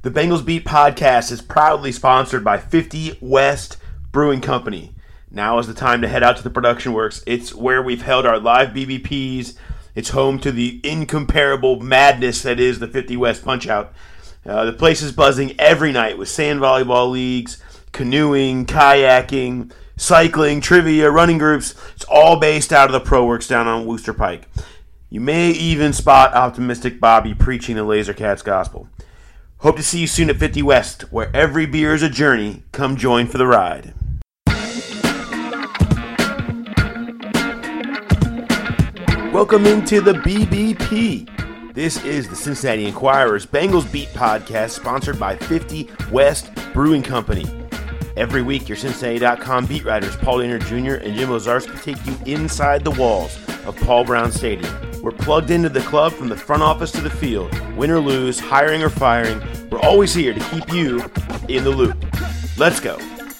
The Bengals Beat podcast is proudly sponsored by 50 West Brewing Company. Now is the time to head out to the Production Works. It's where we've held our live BBPs. It's home to the incomparable madness that is the 50 West Punch-Out. The place is buzzing every night with sand volleyball leagues, canoeing, kayaking, cycling, trivia, running groups. It's all based out of the Pro Works down on Wooster Pike. You may even spot Optimistic Bobby preaching the Laser Cats gospel. Hope to see you soon at 50 West, where every beer is a journey. Come join for the ride. Welcome into the BBP. This is the Cincinnati Enquirer's Bengals Beat podcast, sponsored by 50 West Brewing Company. Every week, your Cincinnati.com beat writers Paul Dehner Jr. and Jim Ozarski take you inside the walls of Paul Brown Stadium. We're plugged into the club from the front office to the field. Win or lose, hiring or firing, we're always here to keep you in the loop. Let's go.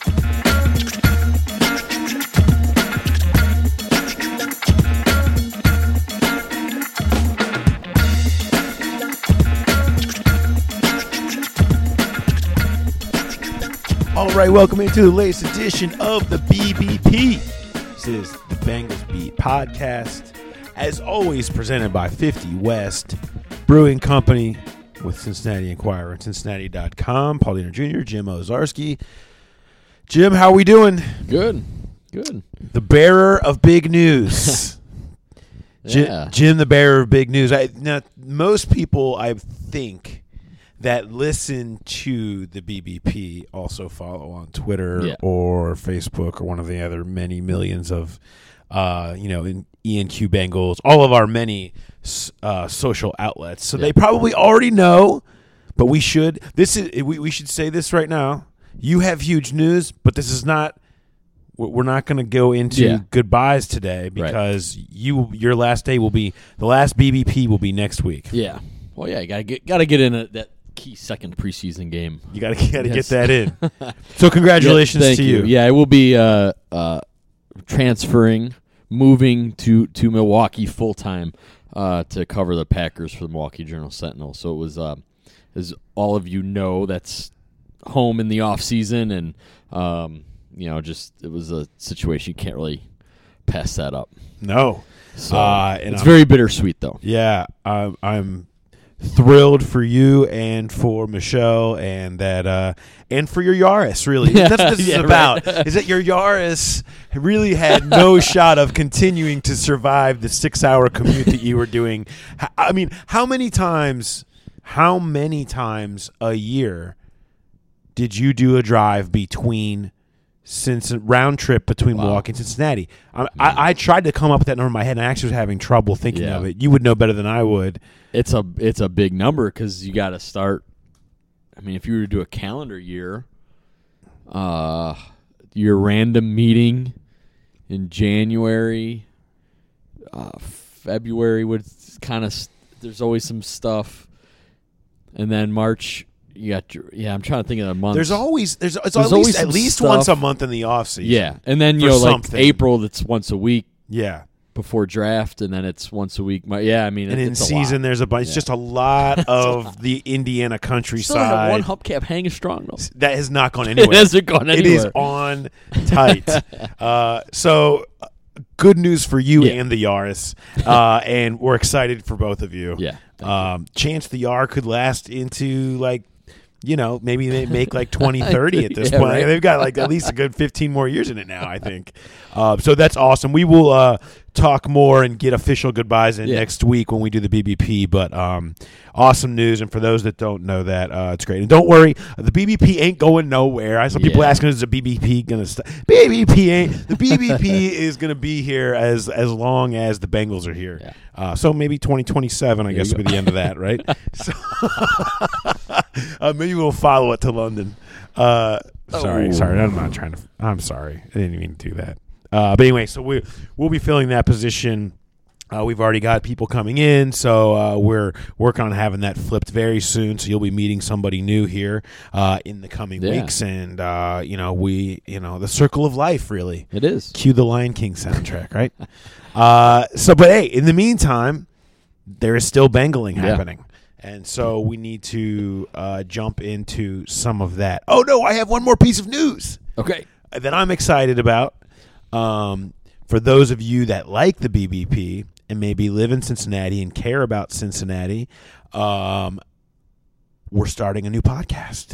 All right, welcome into the latest edition of the BBP. This is the Bengals Beat podcast. As always, presented by 50 West Brewing Company with Cincinnati Enquirer and Cincinnati.com. Paul Dehner Jr., Jim Ozarski. Jim, how are we doing? Good. The bearer of big news. Yeah. Jim, the bearer of big news. Now, most people, I think, that listen to the BBP also follow on Twitter or Facebook or one of the other many millions of in ENQ Bengals, all of our many social outlets. So they probably already know, but we should. We should say this right now. You have huge news, but this is not. We're not going to go into goodbyes today because your last day will be the last BBP will be next week. Yeah. Well, yeah, you gotta get in that key second preseason game. You gotta get that in. So congratulations thank to you. Yeah, it will be transferring. Moving to Milwaukee full time to cover the Packers for the Milwaukee Journal-Sentinel. So it was, as all of you know, that's home in the off season, and it was a situation you can't really pass that up. No, so it's very bittersweet though. Yeah, I'm thrilled for you and for Michelle and that and for your Yaris. Really, that's what this is about. Right. Is that your Yaris really had no shot of continuing to survive the 6-hour commute that you were doing? I mean, how many times a year did you do a drive between? Since a round trip between Milwaukee and Cincinnati? I tried to come up with that number in my head, and I actually was having trouble thinking of it. You would know better than I would. It's a big number because you got to start. I mean, if you were to do a calendar year, your random meeting in January, February would kind of. There's always some stuff, and then March. You got I'm trying to think of the month. It's always at least stuff. Once a month in the off season. Yeah, and then like April, that's once a week. Yeah, before draft, and then it's once a week. Yeah, I mean, and in season there's a bunch. It's just a lot of the Indiana countryside. Still have one hubcap hanging strong though. That has not gone anywhere. It hasn't gone anywhere. It is on tight. So. Good news for you and the Yaris, and we're excited for both of you. Yeah, chance the Yar could last into maybe they make like 2030 at this point. Right? They've got like at least a good 15 more years in it now, I think. So that's awesome. We will talk more and get official goodbyes next week when we do the BBP. But awesome news, and for those that don't know that, it's great. And don't worry, the BBP ain't going nowhere. I saw people asking, is the BBP going to stop? BBP ain't. The BBP is going to be here as long as the Bengals are here. Yeah. So maybe 2027, I guess, will be the end of that, right? So maybe we'll follow it to London. Sorry. I'm sorry. I didn't even do that. But anyway, so we'll be filling that position. We've already got people coming in, so we're working on having that flipped very soon. So you'll be meeting somebody new here in the coming weeks, and the circle of life, really. It is. Cue the Lion King soundtrack, right? But hey, in the meantime, there is still Bengling happening. And so we need to jump into some of that. Oh, no, I have one more piece of news. Okay. That I'm excited about. For those of you that like the BBP and maybe live in Cincinnati and care about Cincinnati, we're starting a new podcast.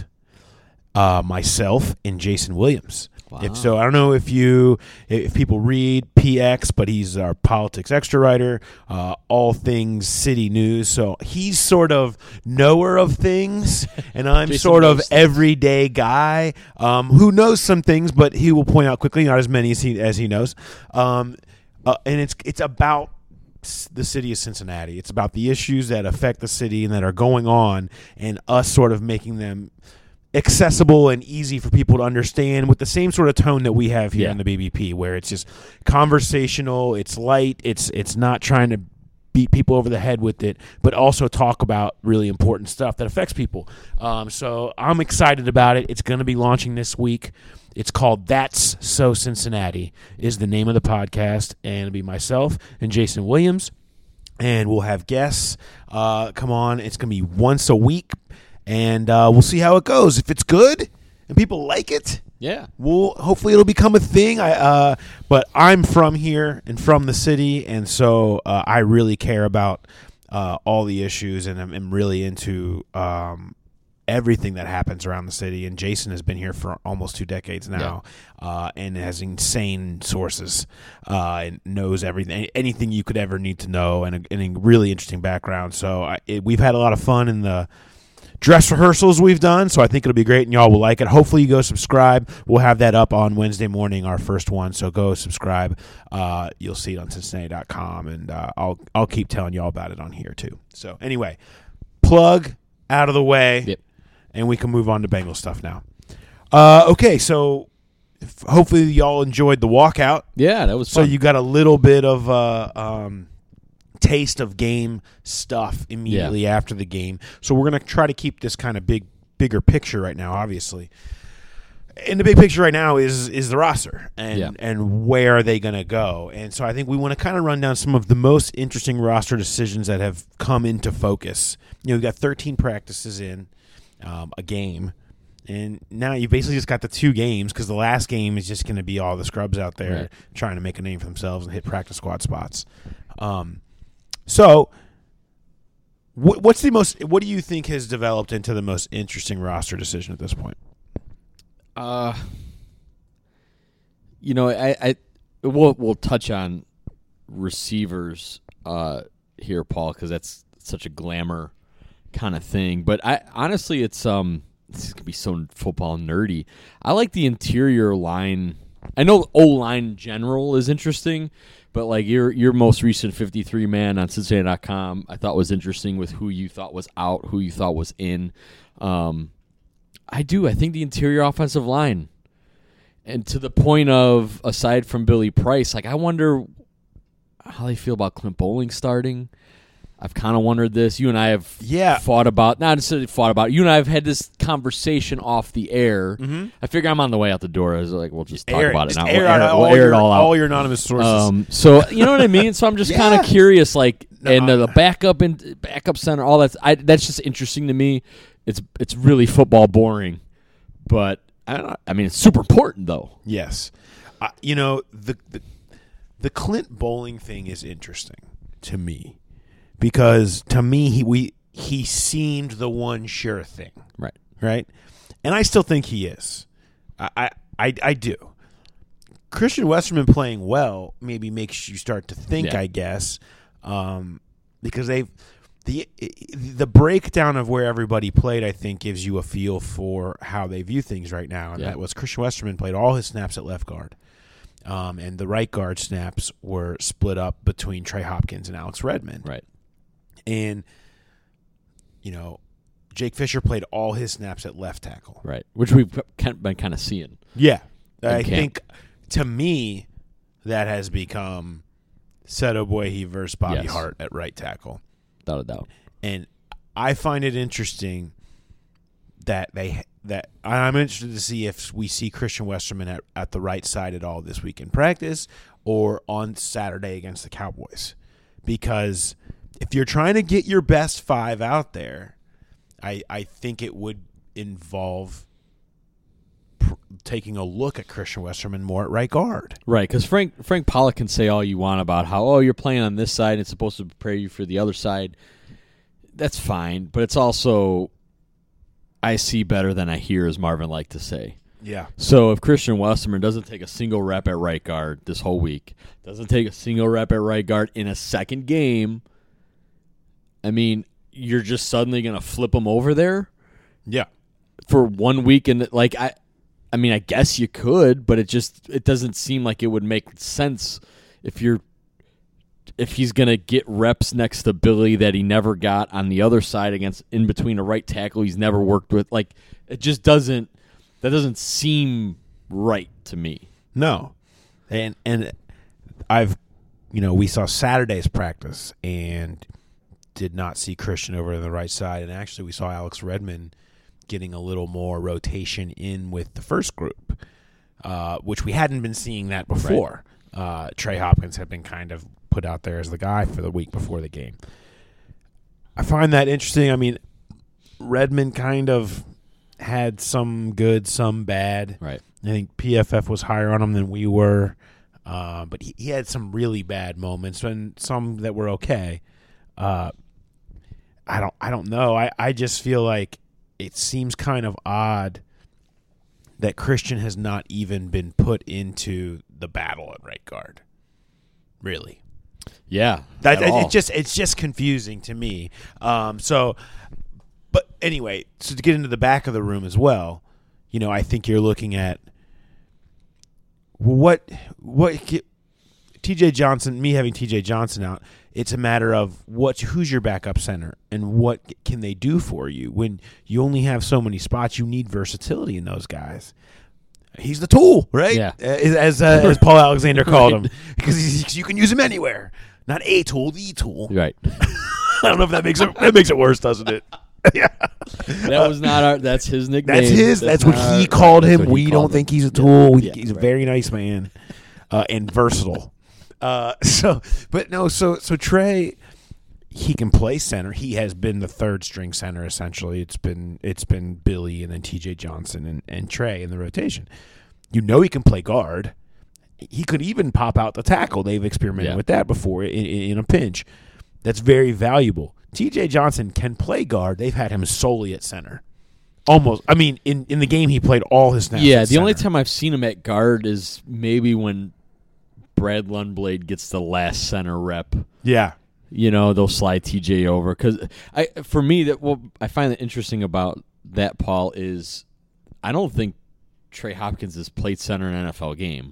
Myself and Jason Williams. Wow. If so, I don't know if people read PX, but he's our politics extra writer, all things city news. So he's sort of knower of things, and I'm sort of everyday guy who knows some things, but he will point out quickly, not as many as he knows. And it's about the city of Cincinnati. It's about the issues that affect the city and that are going on, and us sort of making them accessible and easy for people to understand with the same sort of tone that we have here in the BBP, where it's just conversational, it's light, it's not trying to beat people over the head with it, but also talk about really important stuff that affects people. So I'm excited about it. It's going to be launching this week. It's called That's So Cincinnati is the name of the podcast, and it'll be myself and Jason Williams, and we'll have guests come on. It's going to be once a week. And we'll see how it goes. If it's good and people like it, hopefully it'll become a thing. But I'm from here and from the city, and so I really care about all the issues, and I'm really into everything that happens around the city. And Jason has been here for almost 2 decades now, and has insane sources and knows everything, anything you could ever need to know, and a really interesting background. So we've had a lot of fun in the dress rehearsals we've done, so I think it'll be great, and y'all will like it. Hopefully you go subscribe. We'll have that up on Wednesday morning, our first one, so go subscribe. You'll see it on Cincinnati.com, and I'll keep telling y'all about it on here too. So anyway, plug out of the way, and we can move on to Bengal stuff now. Okay, so hopefully y'all enjoyed the walkout. Yeah, that was fun. So you got a little bit of taste of game stuff immediately after the game. So we're going to try to keep this kind of bigger picture right now, obviously. And the big picture right now is the roster and where are they going to go. And so I think we want to kind of run down some of the most interesting roster decisions that have come into focus. We've got 13 practices in a game. And now you basically just got the 2 games, because the last game is just going to be all the scrubs out there trying to make a name for themselves and hit practice squad spots. So, what do you think has developed into the most interesting roster decision at this point? We'll touch on receivers here, Paul, because that's such a glamour kind of thing. But honestly, it's this could be so football nerdy. I like the interior line. I know O-line in general is interesting, but like your most recent 53-man on Cincinnati.com, I thought was interesting with who you thought was out, who you thought was in. I think the interior offensive line, and to the point of, aside from Billy Price, like I wonder how they feel about Clint Bowling starting. I've kind of wondered this. You and I have not necessarily fought about. You and I have had this conversation off the air. Mm-hmm. I figure I'm on the way out the door. I was like, we'll just talk about it now. We'll air it all out. All your anonymous sources. So you know what I mean. So I'm just kind of curious, like, and the backup center, all that. That's just interesting to me. It's really football boring, but I mean, it's super important though. Yes, the Clint Bowling thing is interesting to me. Because to me, he seemed the one sure thing, right, and I still think he is. I do. Christian Westerman playing well maybe makes you start to think, I guess, because the breakdown of where everybody played, I think, gives you a feel for how they view things right now, and that was Christian Westerman played all his snaps at left guard. And the right guard snaps were split up between Trey Hopkins and Alex Redmond. Right. And, Jake Fisher played all his snaps at left tackle. Right, which we've been kind of seeing. Yeah. I think, to me, that has become Seto Boyhe versus Bobby Hart at right tackle. Without a doubt. And I find it interesting that I'm interested to see if we see Christian Westerman at the right side at all this week in practice or on Saturday against the Cowboys. Because if you're trying to get your best 5 out there, I think it would involve taking a look at Christian Westerman more at right guard. Right, because Frank Pollock can say all you want about how, you're playing on this side, it's supposed to prepare you for the other side. That's fine, but it's also, I see better than I hear, as Marvin liked to say. Yeah. So if Christian Westerman doesn't take a single rep at right guard this whole week, doesn't take a single rep at right guard in a second game, I mean, you're just suddenly going to flip him over there? Yeah. For 1 week, and I mean, I guess you could, but it doesn't seem like it would make sense if he's going to get reps next to Billy that he never got on the other side in between a right tackle he's never worked with. Like, it just doesn't seem right to me. No. And we saw Saturday's practice and did not see Christian over on the right side, and actually we saw Alex Redmond getting a little more rotation in with the first group, which we hadn't been seeing that before. Right. Trey Hopkins had been kind of put out there as the guy for the week before the game. I find that interesting. I mean, Redmond kind of had some good, some bad. Right. I think PFF was higher on him than we were, but he had some really bad moments and some that were okay. I don't know. I just feel like it seems kind of odd that Christian has not even been put into the battle at right guard. Really. Yeah. It's just confusing to me. But anyway, so to get into the back of the room as well, I think you're looking at what TJ Johnson, me having TJ Johnson out, it's a matter of who's your backup center and what can they do for you. When you only have so many spots, you need versatility in those guys. He's the tool, right? Yeah. As Paul Alexander called him, because you can use him anywhere. Not a tool, the tool. Right. I don't know if that makes it worse, doesn't it? Yeah. That was not that's his nickname. That's what he called him. We don't think he's a tool. Yeah. He's a very nice man and versatile. So Trey, he can play center. He has been the third string center essentially. It's been Billy and then TJ Johnson and Trey in the rotation. He can play guard. He could even pop out the tackle. They've experimented with that before in a pinch. That's very valuable. TJ Johnson can play guard. They've had him solely at center. Almost. I mean, in the game he played all his snaps. Yeah, at the center. only time I've seen him at guard is maybe when Brad Lundblade gets the last center rep. Yeah. They'll slide TJ over. Because for me, I find that interesting about that, Paul, is I don't think Trey Hopkins has played center in an NFL game.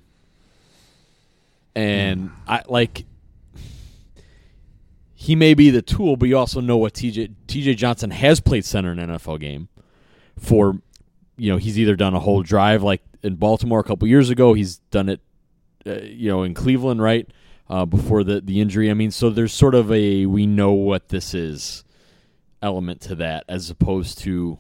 And he may be the tool, but you also know what TJ Johnson has played center in an NFL game for, he's either done a whole drive like in Baltimore a couple years ago. He's done it, in Cleveland, right, before the injury. I mean, so there's sort of a we know what this is element to that as opposed to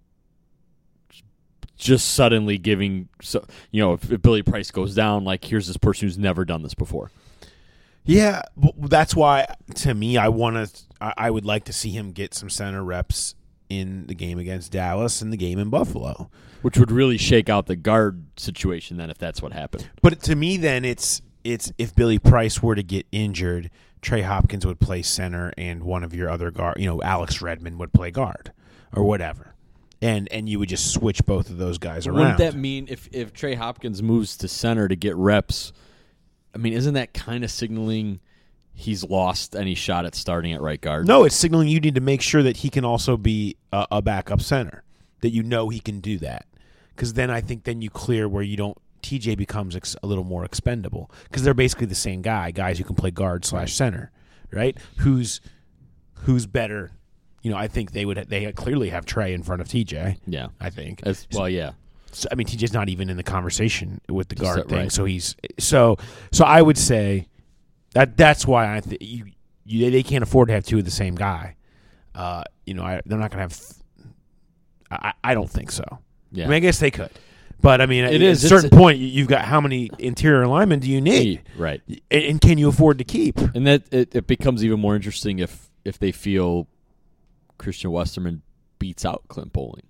just suddenly giving, if Billy Price goes down, like here's this person who's never done this before. Yeah, that's why to me I would like to see him get some center reps in the game against Dallas and the game in Buffalo, which would really shake out the guard situation then if that's what happened. But to me then it's if Billy Price were to get injured, Trey Hopkins would play center and one of your other guard, Alex Redmond would play guard or whatever. And you would just switch both of those guys around. Wouldn't that mean if Trey Hopkins moves to center to get reps, I mean, isn't that kind of signaling he's lost any shot at starting at right guard? No, it's signaling you need to make sure that he can also be a backup center, that he can do that. Because then I think you clear where TJ becomes a little more expendable. Because they're basically the same guys who can play guard / center, right? Who's better? I think they clearly have Trey in front of TJ. Yeah. I think. Yeah. So, I mean, TJ's not even in the conversation with the guard thing. Right. So so I would say that's why I think they can't afford to have two of the same guy. They're not going to have. I don't think so. Yeah. I mean, I guess they could, but I mean, at a certain point, you've got how many interior linemen do you need? Right. And can you afford to keep? And that it becomes even more interesting if if they feel Christian Westerman beats out Clint Bowling.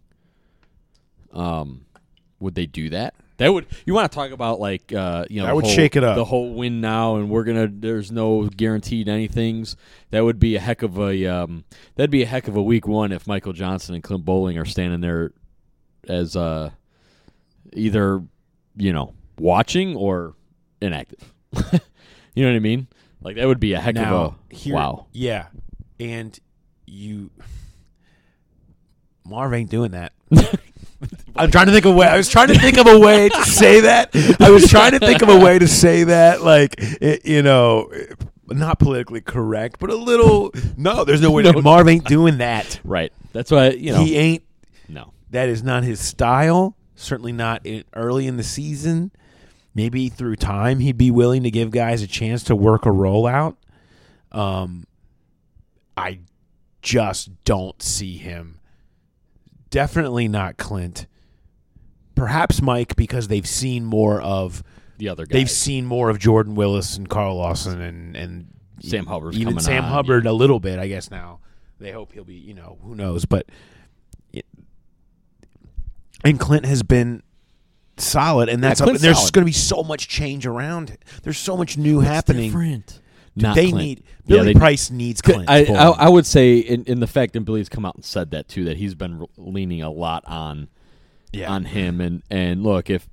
Would they do that? That would. You want to talk about like that would shake it up. The whole win now, and there's no guaranteed anythings. That would be a heck of a that'd be a heck of a week one if Michael Johnson and Clint Bowling are standing there as either watching or inactive. You know what I mean? Like that would be a heck of a wow. Yeah, and Marv ain't doing that. I'm trying to think of a way. I was trying to think of a way to say that. Not politically correct, but a little. No, there's no way. Marv ain't doing that. Right. That's why he ain't. No, that is not his style. Certainly not early in the season. Maybe through time, he'd be willing to give guys a chance to work a rollout. I just don't see him. Definitely not Clint. Perhaps Mike, because they've seen more of the other guys. They've seen more of Jordan Willis and Carl Lawson and Sam Hubbard's even coming Sam on. Hubbard a little bit, I guess now. They hope he'll be, who knows. But and Clint has been solid, and there's going to be so much change around it. There's so much new happening. Different. Billy Price needs Clint. I would say in the fact that Billy's come out and said that too, that he's been leaning a lot on him, and look, if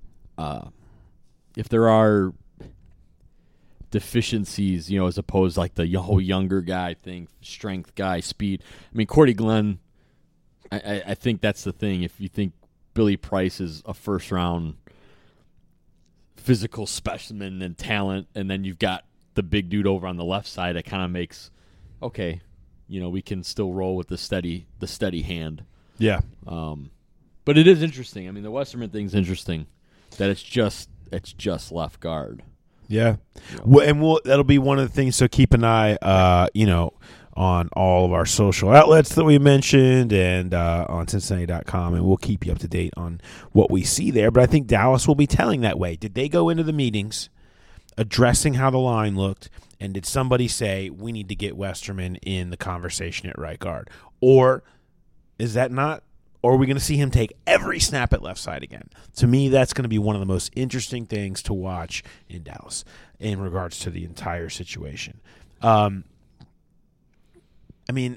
there are deficiencies, as opposed like the whole younger guy thing, strength guy, speed. I mean, Cordy Glenn, I think that's the thing. If you think Billy Price is a first round physical specimen and talent, and then you've got the big dude over on the left side, it kind of makes we can still roll with the steady hand. Yeah. But it is interesting. I mean, the Westerman thing's interesting that it's just left guard. Yeah. Well, that'll be one of the things. So keep an eye, on all of our social outlets that we mentioned and on Cincinnati.com, and we'll keep you up to date on what we see there. But I think Dallas will be telling that way. Did they go into the meetings addressing how the line looked, and did somebody say we need to get Westerman in the conversation at right guard? Or is that not? Or are we going to see him take every snap at left side again? To me, that's going to be one of the most interesting things to watch in Dallas in regards to the entire situation. I mean,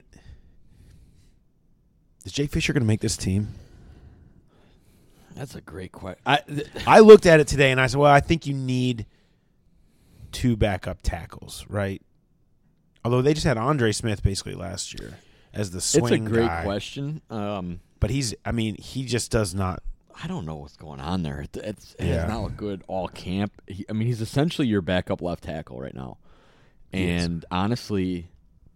is Jake Fisher going to make this team? That's a great question. I looked at it today, and I said, well, I think you need 2 backup tackles, right? Although they just had Andre Smith basically last year as the swing guy. It's a great question. But he just does not. I don't know what's going on there. It has not looked good all camp. He's essentially your backup left tackle right now. And honestly,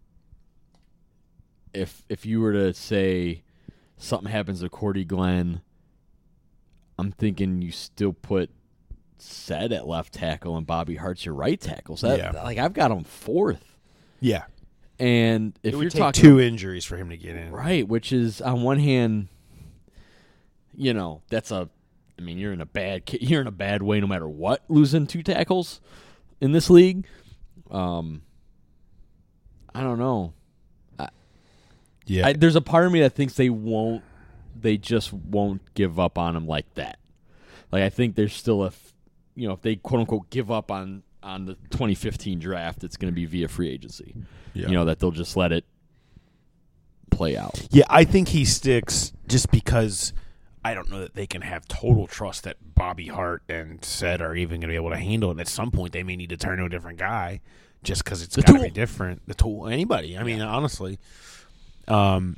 if you were to say something happens to Cordy Glenn, I'm thinking you still put Sed at left tackle and Bobby Hart's your right tackle. So I've got him 4th. Yeah. And if it would you're take talking 2 injuries for him to get in. Right, which is on one hand, that's you're in a bad way no matter what, losing 2 tackles in this league. I don't know. There's a part of me that thinks they just won't give up on him like that. Like I think there's still if they quote unquote give up on the 2015 draft, it's going to be via free agency. Yeah. That they'll just let it play out. Yeah, I think he sticks just because I don't know that they can have total trust that Bobby Hart and Sed are even going to be able to handle it. And at some point, they may need to turn to a different guy just because it's got to be different. The tool, anybody. I mean, honestly. But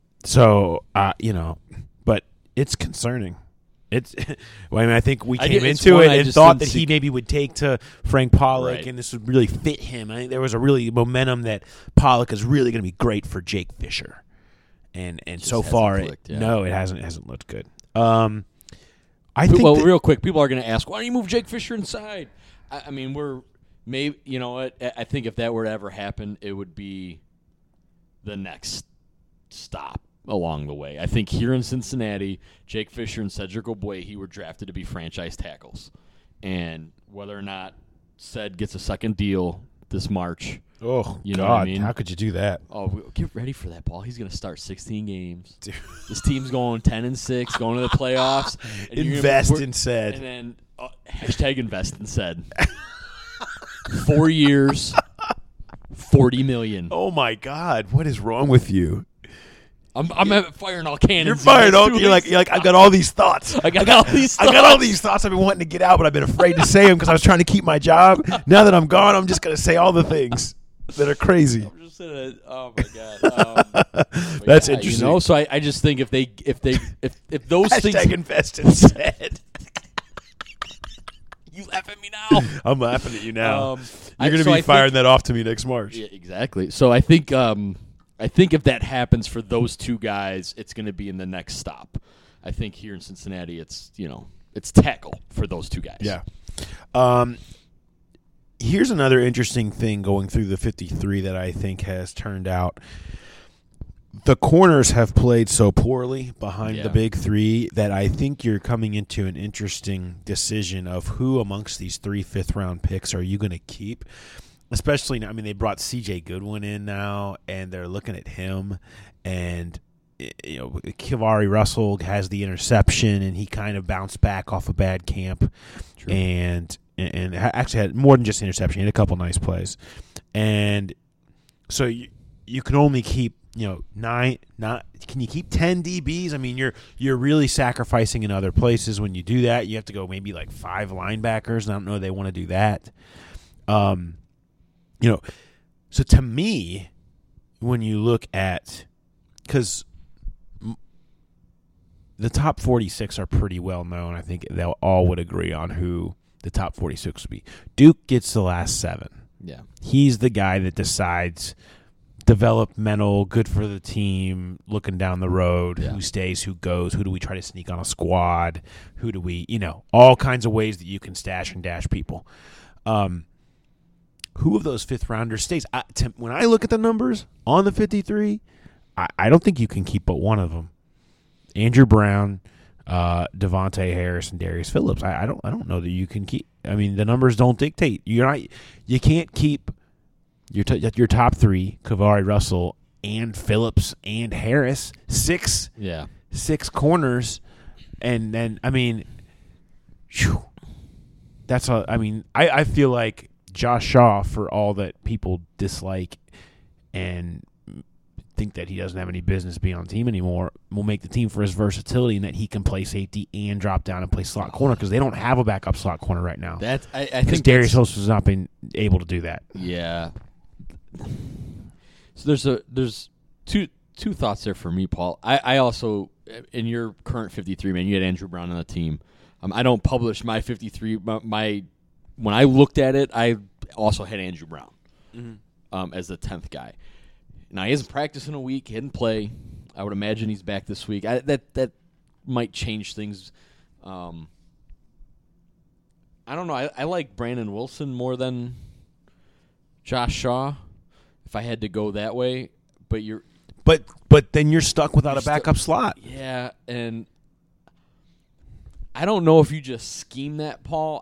it's concerning. I think we came into it and thought that he maybe would take to Frank Pollock, and this would really fit him. I think there was a really momentum that Pollock is really going to be great for Jake Fisher, and so far, no, it hasn't looked good. I think. Well, real quick, people are going to ask, why don't you move Jake Fisher inside? I mean, I think if that were to ever happen, it would be the next stop along the way. I think here in Cincinnati, Jake Fisher and Cedric Ogbuehi were drafted to be franchise tackles. And whether or not Ced gets a second deal this March. Oh, You know God. what I mean? How could you do that? Oh, get ready for that, Paul. He's going to start 16 games. Dude. This team's going 10-6, going to the playoffs. And Invest in said. And then hashtag invest in said. 4 years, $40 million. Oh, my God. What is wrong with you? I'm firing all cannons. You're firing all. You're like I've got all these thoughts. I got all these thoughts. I got all these thoughts I've been wanting to get out, but I've been afraid to say them because I was trying to keep my job. Now that I'm gone, I'm just going to say all the things that are crazy. I'm just oh my God. That's interesting. You know, so I just think if those things Hashtag invest in said. You laugh at me now. I'm laughing at you now. You're going to so be I firing think- that off to me next March. Yeah, exactly. So I think if that happens for those two guys, it's going to be in the next stop. I think here in Cincinnati, it's tackle for those two guys. Yeah. Here's another interesting thing going through the 53 that I think has turned out. The corners have played so poorly behind the big three that I think you're coming into an interesting decision of who amongst these 3 fifth-round picks are you going to keep. Especially, I mean, they brought C.J. Goodwin in now, and they're looking at him. And, you know, Kivari Russell has the interception, and he kind of bounced back off a bad camp. True. And actually had more than just interception. He had a couple nice plays. And so you can only keep, can you keep 10 DBs? I mean, you're really sacrificing in other places when you do that. You have to go maybe like 5 linebackers, and I don't know if they want to do that. So to me, when you look at, because the top 46 are pretty well known, I think they all would agree on who the top 46 would be. Duke gets the last 7. Yeah. He's the guy that decides developmental, good for the team, looking down the road, who stays, who goes, who do we try to sneak on a squad, who do we, all kinds of ways that you can stash and dash people. Who of those fifth-rounders stays? When I look at the numbers on the 53, I don't think you can keep but one of them. Andrew Brown, Devontae Harris, and Darius Phillips. I don't know that you can keep. I mean, the numbers don't dictate. You can't keep your top 3, Kivari Russell and Phillips and Harris, 6 corners, and then I feel like Josh Shaw, for all that people dislike and think that he doesn't have any business being on the team anymore, will make the team for his versatility and that he can play safety and drop down and play slot corner because they don't have a backup slot corner right now. I think Darius Phillips has not been able to do that. Yeah. So there's two thoughts there for me, Paul. I also, in your current 53, man, you had Andrew Brown on the team. I don't publish my 53. When I looked at it, I also had Andrew Brown as the 10th guy. Now, he hasn't practiced in a week. He didn't play. I would imagine he's back this week. That might change things. I don't know. I like Brandon Wilson more than Josh Shaw, if I had to go that way. But then you're stuck without a backup slot. Yeah, and I don't know if you just scheme that, Paul.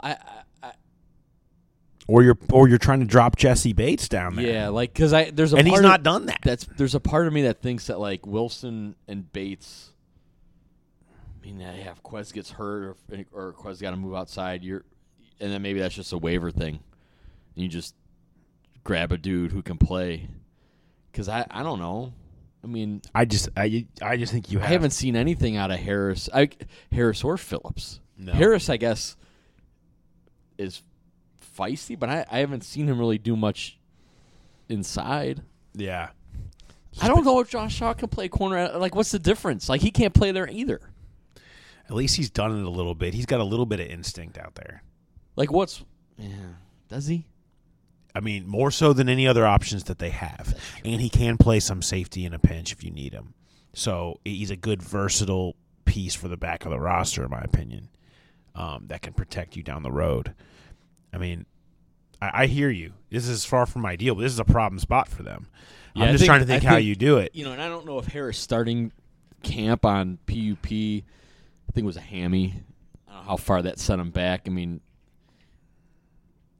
Or you're trying to drop Jesse Bates down there. Yeah, because there's a and part he's not done that. There's a part of me that thinks that like Wilson and Bates. I mean, if Quez gets hurt or Quez got to move outside, and then maybe that's just a waiver thing, and you just grab a dude who can play. Because I don't know. I mean, I just think you have. I haven't seen anything out of Harris. Harris or Phillips. No. Harris, I guess, is feisty, but I haven't seen him really do much inside. Yeah. I don't know if Josh Shaw can play corner. Like, what's the difference? Like, he can't play there either. At least he's done it a little bit. He's got a little bit of instinct out there. Like, does he? I mean, more so than any other options that they have. And he can play some safety in a pinch if you need him. So he's a good, versatile piece for the back of the roster, in my opinion, that can protect you down the road. I mean, I hear you. This is far from ideal, but this is a problem spot for them. Yeah, I'm just trying to think how you do it. And I don't know if Harris starting camp on PUP, I think it was a hammy. I don't know how far that set him back. I mean,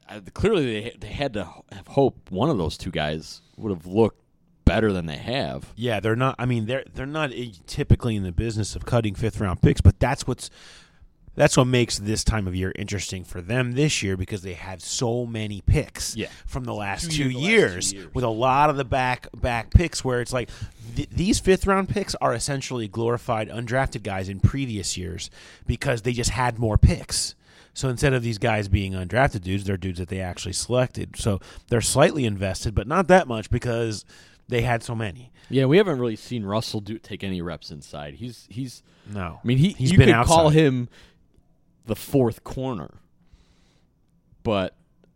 clearly they had to have hope one of those two guys would have looked better than they have. Yeah, they're not. I mean, they're not typically in the business of cutting 5th-round picks, but that's what makes this time of year interesting for them this year because they had so many picks from the last 2 years with a lot of the back picks where it's like these 5th-round picks are essentially glorified undrafted guys in previous years because they just had more picks. So instead of these guys being undrafted dudes, they're dudes that they actually selected. So they're slightly invested, but not that much because they had so many. Yeah, we haven't really seen Russell take any reps inside. He's no. I mean, he's you been could outside. call him the fourth corner, but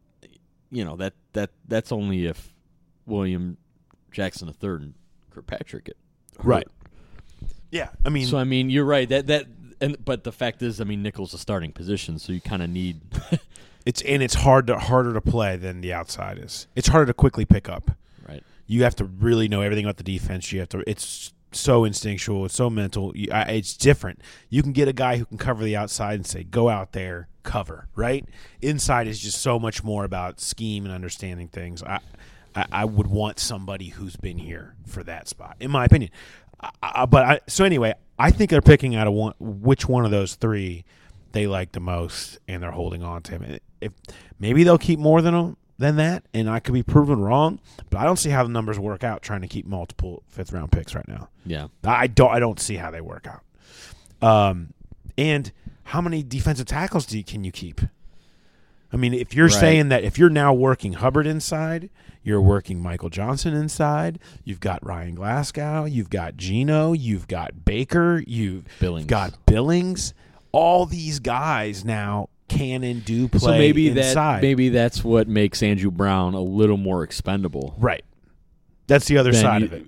that's only if William Jackson III and Kirkpatrick get hurt. Right. Yeah, I mean, you're right. But the fact is, I mean, nickel's a starting position, so you kind of need. it's harder to play than the outside is. It's harder to quickly pick up. Right. You have to really know everything about the defense. It's so instinctual. It's so mental. It's different. You can get a guy who can cover the outside and say, go out there, cover, right? Inside is just so much more about scheme and understanding things. I would want somebody who's been here for that spot, in my opinion. So anyway, I think they're picking out which one of those three they like the most, and they're holding on to him. If maybe they'll keep more than that, and I could be proven wrong, but I don't see how the numbers work out trying to keep multiple 5th-round picks right now. Yeah, I don't see how they work out. And how many defensive tackles can you keep? I mean, if you're saying that if you're now working Hubbard inside, you're working Michael Johnson inside, you've got Ryan Glasgow, you've got Geno, you've got Baker, you've got Billings. All these guys now can and do play so maybe inside. Maybe that's what makes Andrew Brown a little more expendable. Right. That's the other side of it.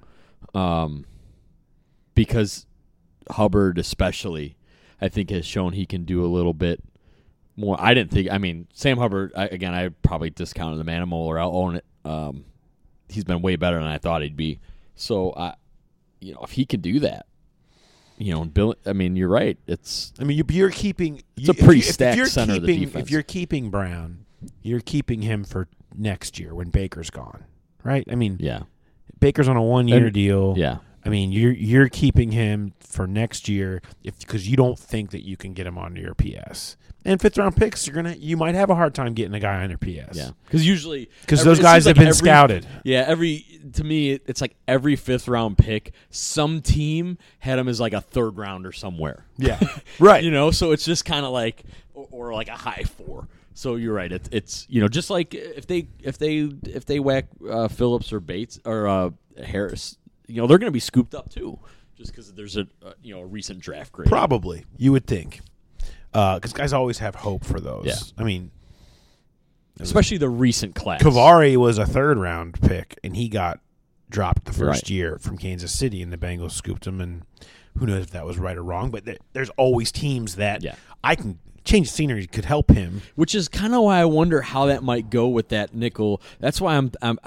Because Hubbard especially, I think, has shown he can do a little bit more. Sam Hubbard, I probably discounted the Manimal, or I'll own it. He's been way better than I thought he'd be. So, if he could do that, Bill. I mean, you're right. You're keeping. It's a pretty stacked center of the defense. If you're keeping Brown, you're keeping him for next year when Baker's gone, right? I mean, yeah. Baker's on a 1-year deal. Yeah. I mean, you're keeping him for next year because you don't think that you can get him onto your PS. And 5th-round picks, you might have a hard time getting a guy on your PS. Yeah, because those guys have been scouted. Yeah, to me, it's like every 5th-round pick, some team had him as like a 3rd rounder somewhere. Yeah, right. So it's just kind of like, or like a high 4. So you're right. It's just like if they whack Phillips or Bates or Harris, they're going to be scooped up too, just because there's a recent draft grade. Probably, you would think. Because guys always have hope for those. Yeah. I mean, especially the recent class. Kavari was a 3rd-round pick, and he got dropped the first year from Kansas City, and the Bengals scooped him. And who knows if that was right or wrong? But there's always teams that I can change the scenery could help him. Which is kind of why I wonder how that might go with that nickel. That's why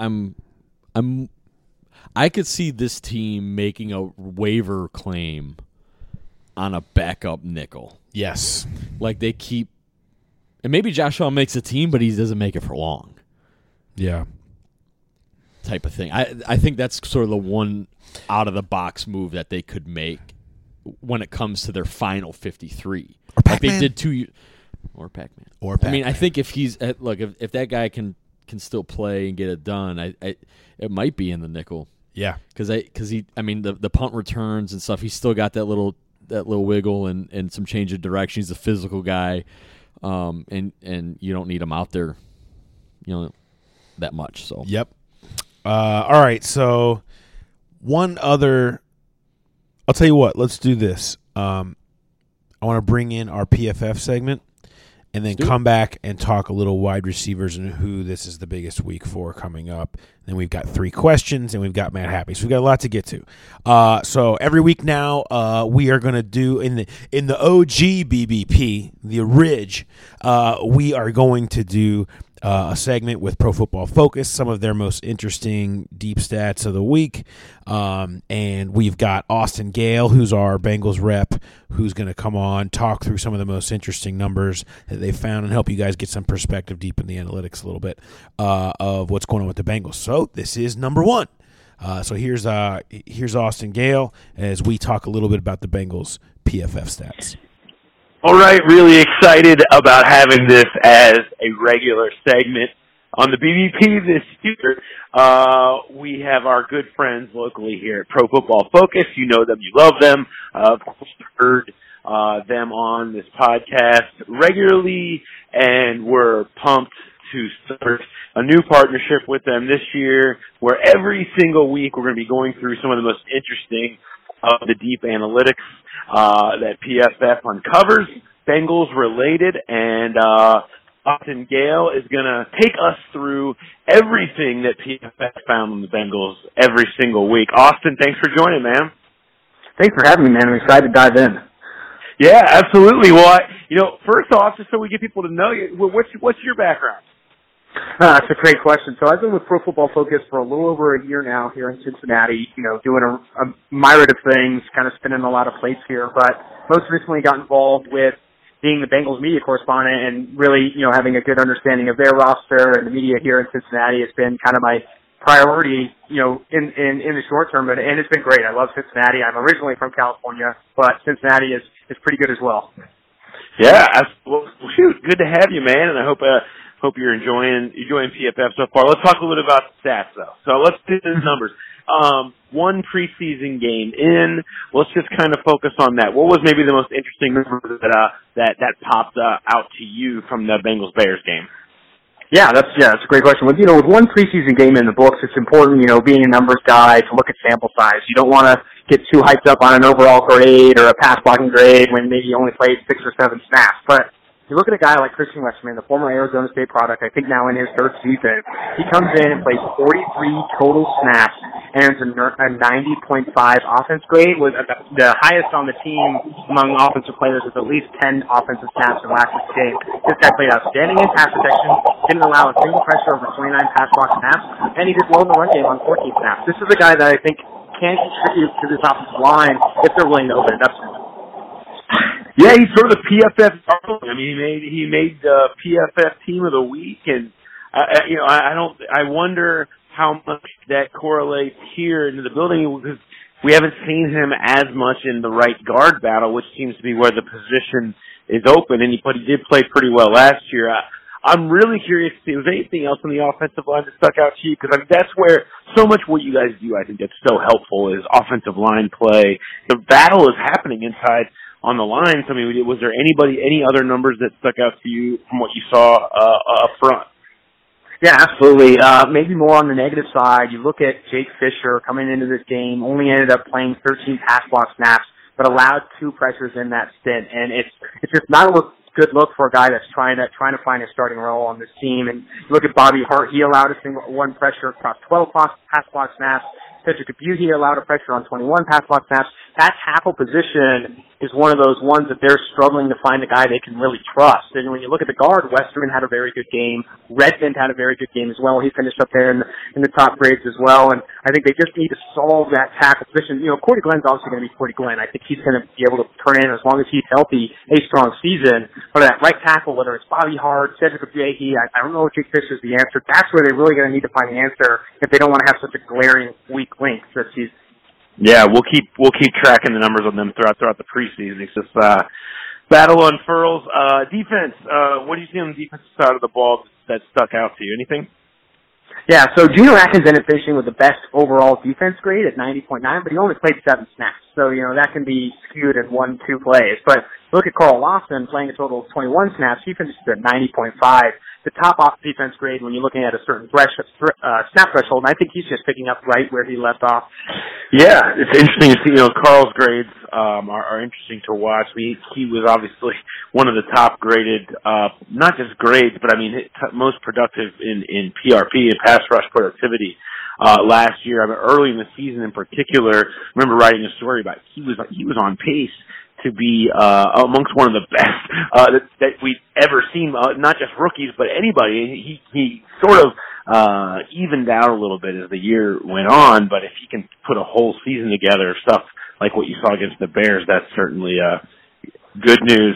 I could see this team making a waiver claim on a backup nickel. Yes. Like they keep, and maybe Joshua makes a team, but he doesn't make it for long. Yeah. Type of thing. I think that's sort of the one out-of-the-box move that they could make when it comes to their final 53. Or Pac-Man. Like they did 2 years. Or Pac-Man. Or Pac-Man. I mean, I think if he's, if that guy can still play and get it done, it might be in the nickel. Yeah. Because the punt returns and stuff, he's still got that little wiggle and some change of direction. He's a physical guy, and you don't need him out there, that much. So yep. All right. So one other, I'll tell you what. Let's do this. I want to bring in our PFF segment, and then come back and talk a little wide receivers and who this is the biggest week for coming up. Then we've got 3 questions, and we've got Matt Happy. So we've got a lot to get to. So every week now, we are going to do in the OG BBP, the Ridge. We are going to do a segment with Pro Football Focus, some of their most interesting deep stats of the week. And we've got Austin Gale, who's our Bengals rep, who's going to come on, talk through some of the most interesting numbers that they found and help you guys get some perspective deep in the analytics a little bit of what's going on with the Bengals. So this is number one. So here's Austin Gale as we talk a little bit about the Bengals PFF stats. All right, really excited about having this as a regular segment on the BBP this year. We have our good friends locally here at Pro Football Focus. You know them, you love them. Of course, heard them on this podcast regularly, and we're pumped to start a new partnership with them this year, where every single week we're going to be going through some of the most interesting of the deep analytics that PFF uncovers, Bengals related, and Austin Gale is going to take us through everything that PFF found on the Bengals every single week. Austin, thanks for joining, man. Thanks for having me, man. I'm excited to dive in. Yeah, absolutely. Well, first off, just so we get people to know you, what's your background? That's a great question. So I've been with Pro Football Focus for a little over a year now here in Cincinnati, doing a myriad of things, kind of spinning a lot of plates here, but most recently got involved with being the Bengals media correspondent and really, having a good understanding of their roster and the media here in Cincinnati has been kind of my priority, in the short term, and it's been great. I love Cincinnati. I'm originally from California, but Cincinnati is pretty good as well. Yeah, well, shoot, good to have you, man, and I hope you're enjoying PFF so far. Let's talk a little bit about the stats, though. So let's do the numbers. One preseason game in. Let's just kind of focus on that. What was maybe the most interesting number that popped out to you from the Bengals-Bears game? Yeah, that's a great question. With one preseason game in the books, it's important, being a numbers guy, to look at sample size. You don't want to get too hyped up on an overall grade or a pass blocking grade when maybe you only played 6 or 7 snaps. But you look at a guy like Christian Westman, the former Arizona State product, I think now in his third season. He comes in and plays 43 total snaps and earns a 90.5 offense grade, with the highest on the team among offensive players with at least 10 offensive snaps in last week's game. This guy played outstanding in pass protection, didn't allow a single pressure over 29 pass block snaps, and he did well in the run game on 14 snaps. This is a guy that I think can contribute to this offensive line if they're willing to open it up to him. Yeah, he's sort of the PFF darling. I mean, he made the PFF Team of the Week, and I wonder how much that correlates here into the building, because we haven't seen him as much in the right guard battle, which seems to be where the position is open. And he did play pretty well last year. I'm really curious to see if there's anything else on the offensive line that stuck out to you, because that's where so much what you guys do, I think, that's so helpful is offensive line play. The battle is happening inside on the lines. I mean, was there any other numbers that stuck out to you from what you saw up front? Yeah, absolutely. Maybe more on the negative side. You look at Jake Fisher coming into this game, only ended up playing 13 pass block snaps, but allowed 2 pressures in that stint, and it's just not a good look for a guy that's trying to find a starting role on this team. And you look at Bobby Hart; he allowed one pressure across 12 pass block snaps. Cedric Abute allowed a pressure on 21 pass block snaps. That tackle position is one of those ones that they're struggling to find a guy they can really trust. And when you look at the guard, Westerman had a very good game. Redmond had a very good game as well. He finished up there in the top grades as well. And I think they just need to solve that tackle position. Cordy Glenn's obviously going to be Cordy Glenn. I think he's going to be able to turn in, as long as he's healthy, a strong season. But that right tackle, whether it's Bobby Hart, Cedric Abute, I don't know if Jake Fisher's the answer. That's where they're really going to need to find the answer if they don't want to have such a glaring weak link this season. Yeah, we'll keep tracking the numbers on them throughout the preseason. It's just battle unfurls. Defense. What do you see on the defensive side of the ball that stuck out to you? Anything? Yeah, so Geno Atkins ended finishing with the best overall defense grade at 90.9, but he only played 7 snaps. So, that can be skewed in 1-2 plays. But look at Carl Lawson playing a total of 21 snaps. He finished at 90.5. The top off defense grade when you're looking at a certain snap threshold, and I think he's just picking up right where he left off. Yeah, it's interesting to see. Carl's grades are interesting to watch. He was obviously one of the top graded, not just grades, but I mean most productive in PRP and pass rush productivity last year. I mean, early in the season in particular, I remember writing a story about he was on pace to be amongst one of the best that we've ever seen, not just rookies, but anybody. He sort of evened out a little bit as the year went on, but if he can put a whole season together, stuff like what you saw against the Bears, that's certainly good news.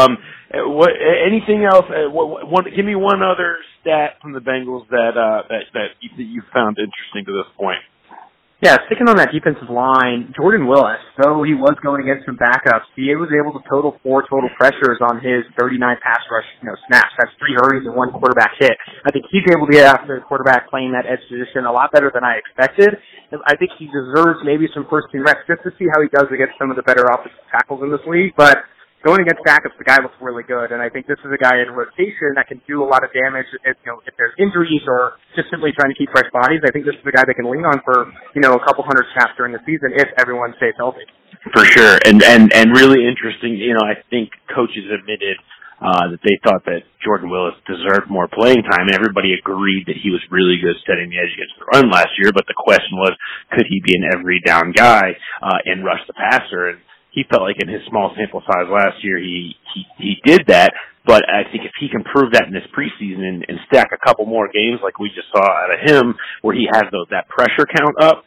Anything else? Give me one other stat from the Bengals that you found interesting to this point. Yeah, sticking on that defensive line, Jordan Willis, though he was going against some backups, he was able to total 4 total pressures on his 39 pass rush snaps. That's 3 hurries and 1 quarterback hit. I think he's able to get after the quarterback playing that edge position a lot better than I expected. And I think he deserves maybe some first-team reps just to see how he does against some of the better offensive tackles in this league. But going against backups, the guy looks really good, and I think this is a guy in rotation that can do a lot of damage if there's injuries or just simply trying to keep fresh bodies. I think this is a guy they can lean on for, a couple hundred snaps during the season if everyone stays healthy. For sure, and really interesting, I think coaches admitted that they thought that Jordan Willis deserved more playing time, and everybody agreed that he was really good setting the edge against the run last year, but the question was, could he be an every down guy and rush the passer? And he felt like in his small sample size last year, he did that. But I think if he can prove that in this preseason and stack a couple more games like we just saw out of him, where he has that pressure count up,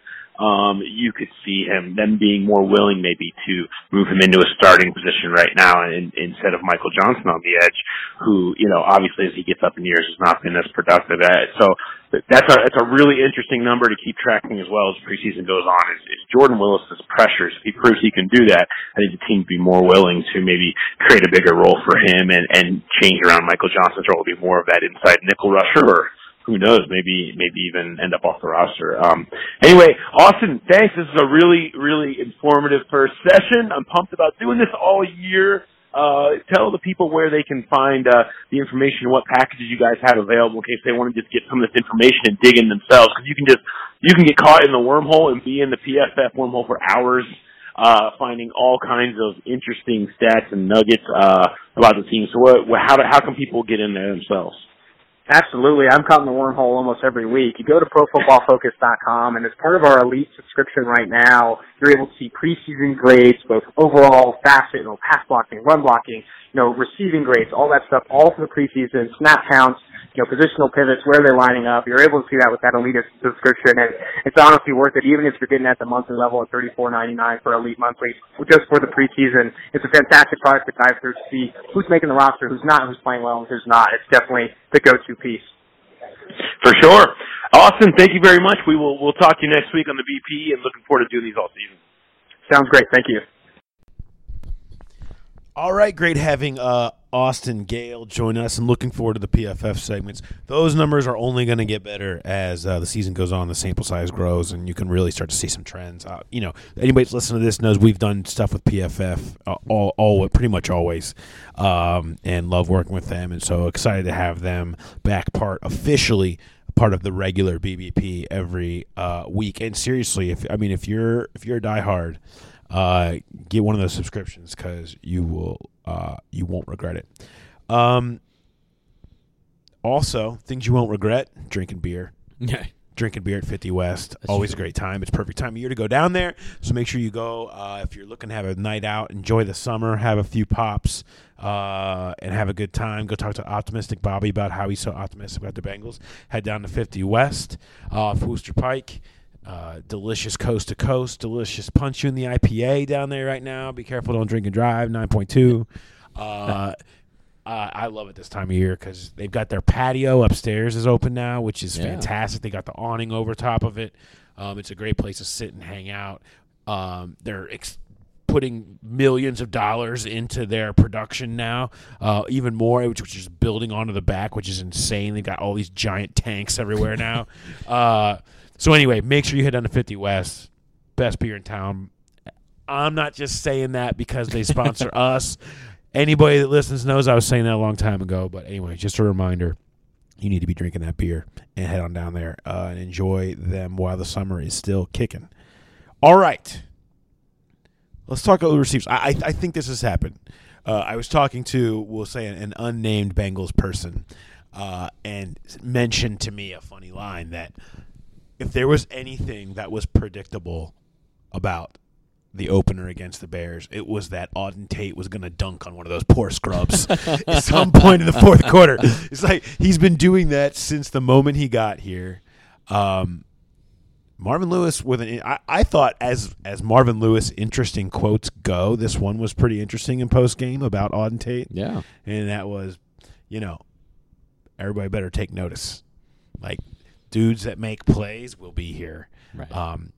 you could see them being more willing maybe to move him into a starting position right now instead of Michael Johnson on the edge, who, obviously as he gets up in years has not been as productive at it. So that's a really interesting number to keep tracking as well as preseason goes on is Jordan Willis's pressures. If he proves he can do that, I think the team would be more willing to maybe create a bigger role for him and change around Michael Johnson's role to be more of that inside nickel rusher, or who knows, maybe even end up off the roster. Anyway, Austin, thanks. This is a really, really informative first session. I'm pumped about doing this all year. Tell the people where they can find the information and what packages you guys have available in case they want to just get some of this information and dig in themselves. Because you can get caught in the wormhole and be in the PFF wormhole for hours, finding all kinds of interesting stats and nuggets about the team. So how can people get in there themselves? Absolutely. I'm caught in the wormhole almost every week. You go to ProFootballFocus.com, and as part of our elite subscription right now, you're able to see preseason grades, both overall, facet, pass blocking, run blocking, receiving grades, all that stuff, all for the preseason, snap counts, positional pivots, where they're lining up. You're able to see that with that elite subscription, and it's honestly worth it, even if you're getting at the monthly level at $34.99 for elite monthly, just for the preseason. It's a fantastic product to dive through to see who's making the roster, who's not, who's playing well, and who's not. It's definitely the go-to piece. For sure. Austin, thank you very much. We'll talk to you next week on the BP, and looking forward to doing these all season. Sounds great. Thank you. All right, great having Austin Gayle join us, and looking forward to the PFF segments. Those numbers are only going to get better as the season goes on, the sample size grows, and you can really start to see some trends. Anybody that's listening to this knows we've done stuff with PFF pretty much always, and love working with them, and so excited to have them back officially part of the regular BBP every week. And seriously, if you're a diehard, get one of those subscriptions because you won't regret it. Also, things you won't regret: drinking beer. Yeah. Drinking beer at 50 West, always a great time. It's a perfect time of year to go down there, so make sure you go. If you're looking to have a night out, enjoy the summer, have a few pops, and have a good time. Go talk to Optimistic Bobby about how he's so optimistic about the Bengals. Head down to 50 West, Worcester Pike. Delicious coast to coast, delicious punch you in the IPA down there right now. Be careful, don't drink and drive. 9.2. I love it this time of year because they've got their patio upstairs is open now, which is fantastic. They got the awning over top of it. It's a great place to sit and hang out. They're putting millions of dollars into their production now, even more, which is building onto the back, which is insane. They've got all these giant tanks everywhere now. So anyway, make sure you head down to 50 West. Best beer in town. I'm not just saying that because they sponsor us. Anybody that listens knows I was saying that a long time ago. But anyway, just a reminder, you need to be drinking that beer and head on down there and enjoy them while the summer is still kicking. All right. Let's talk about the receivers. I think this has happened. I was talking to, we'll say, an unnamed Bengals person and mentioned to me a funny line that if there was anything that was predictable about the opener against the Bears, it was that Auden Tate was going to dunk on one of those poor scrubs at some point in the fourth quarter. It's like he's been doing that since the moment he got here. Marvin Lewis I thought as Marvin Lewis interesting quotes go, this one was pretty interesting in post game about Auden Tate. Yeah, and that was, everybody better take notice. Like, dudes that make plays will be here. right.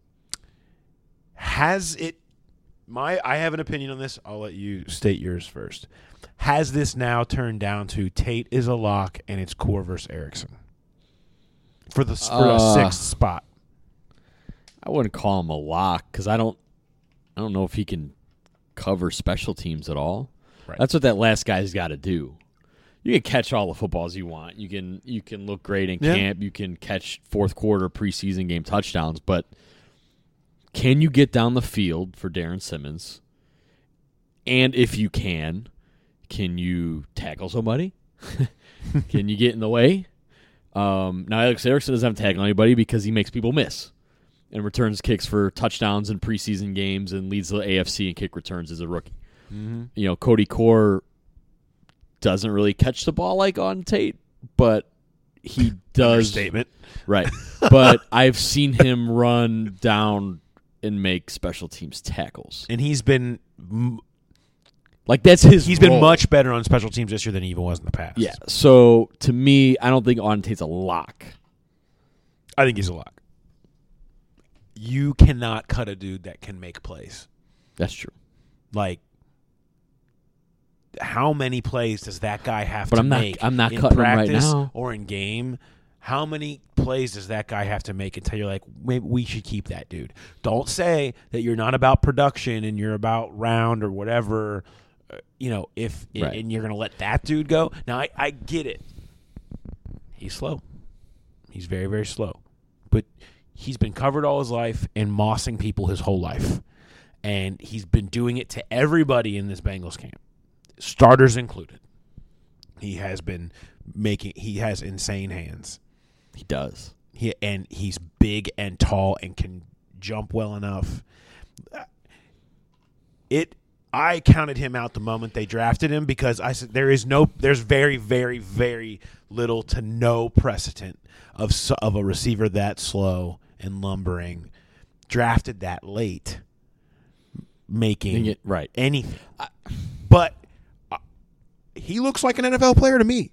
I have an opinion on this. I'll let you state yours first. Has this now turned down to Tate is a lock and it's Core versus Erickson for the sixth spot? I wouldn't call him a lock because I don't know if he can cover special teams at all. Right. That's what that last guy's got to do. You can catch all the footballs you want. You can look great in camp. You can catch fourth quarter preseason game touchdowns, but can you get down the field for Darren Simmons? And if you can you tackle somebody? Can you get in the way? Now Alex Erickson doesn't have to tackle anybody because he makes people miss and returns kicks for touchdowns in preseason games and leads the AFC in kick returns as a rookie. Mm-hmm. Cody Core doesn't really catch the ball like on Tate, but he does. Statement. Right. But I've seen him run down and make special teams tackles. And he's been that's his He's role. been much better on special teams this year than he even was in the past. Yeah. So to me, I don't think Auden Tate's a lock. I think he's a lock. You cannot cut a dude that can make plays. That's true. Like, how many plays does that guy have But to I'm not- make I'm not in cutting him right practice now. or in game? How many plays does that guy have to make until you're like, maybe we should keep that dude? Don't say that you're not about production and you're about round or whatever, Right. and you're going to let that dude go. Now, I get it. He's slow. He's very, very slow. But he's been covered all his life and mossing people his whole life. And he's been doing it to everybody in this Bengals camp, starters included. He has insane hands. He does. He's big and tall and can jump well enough. I counted him out the moment they drafted him because I said there's very, very, very little to no precedent of a receiver that slow and lumbering drafted that late making right. anything. But he looks like an NFL player to me.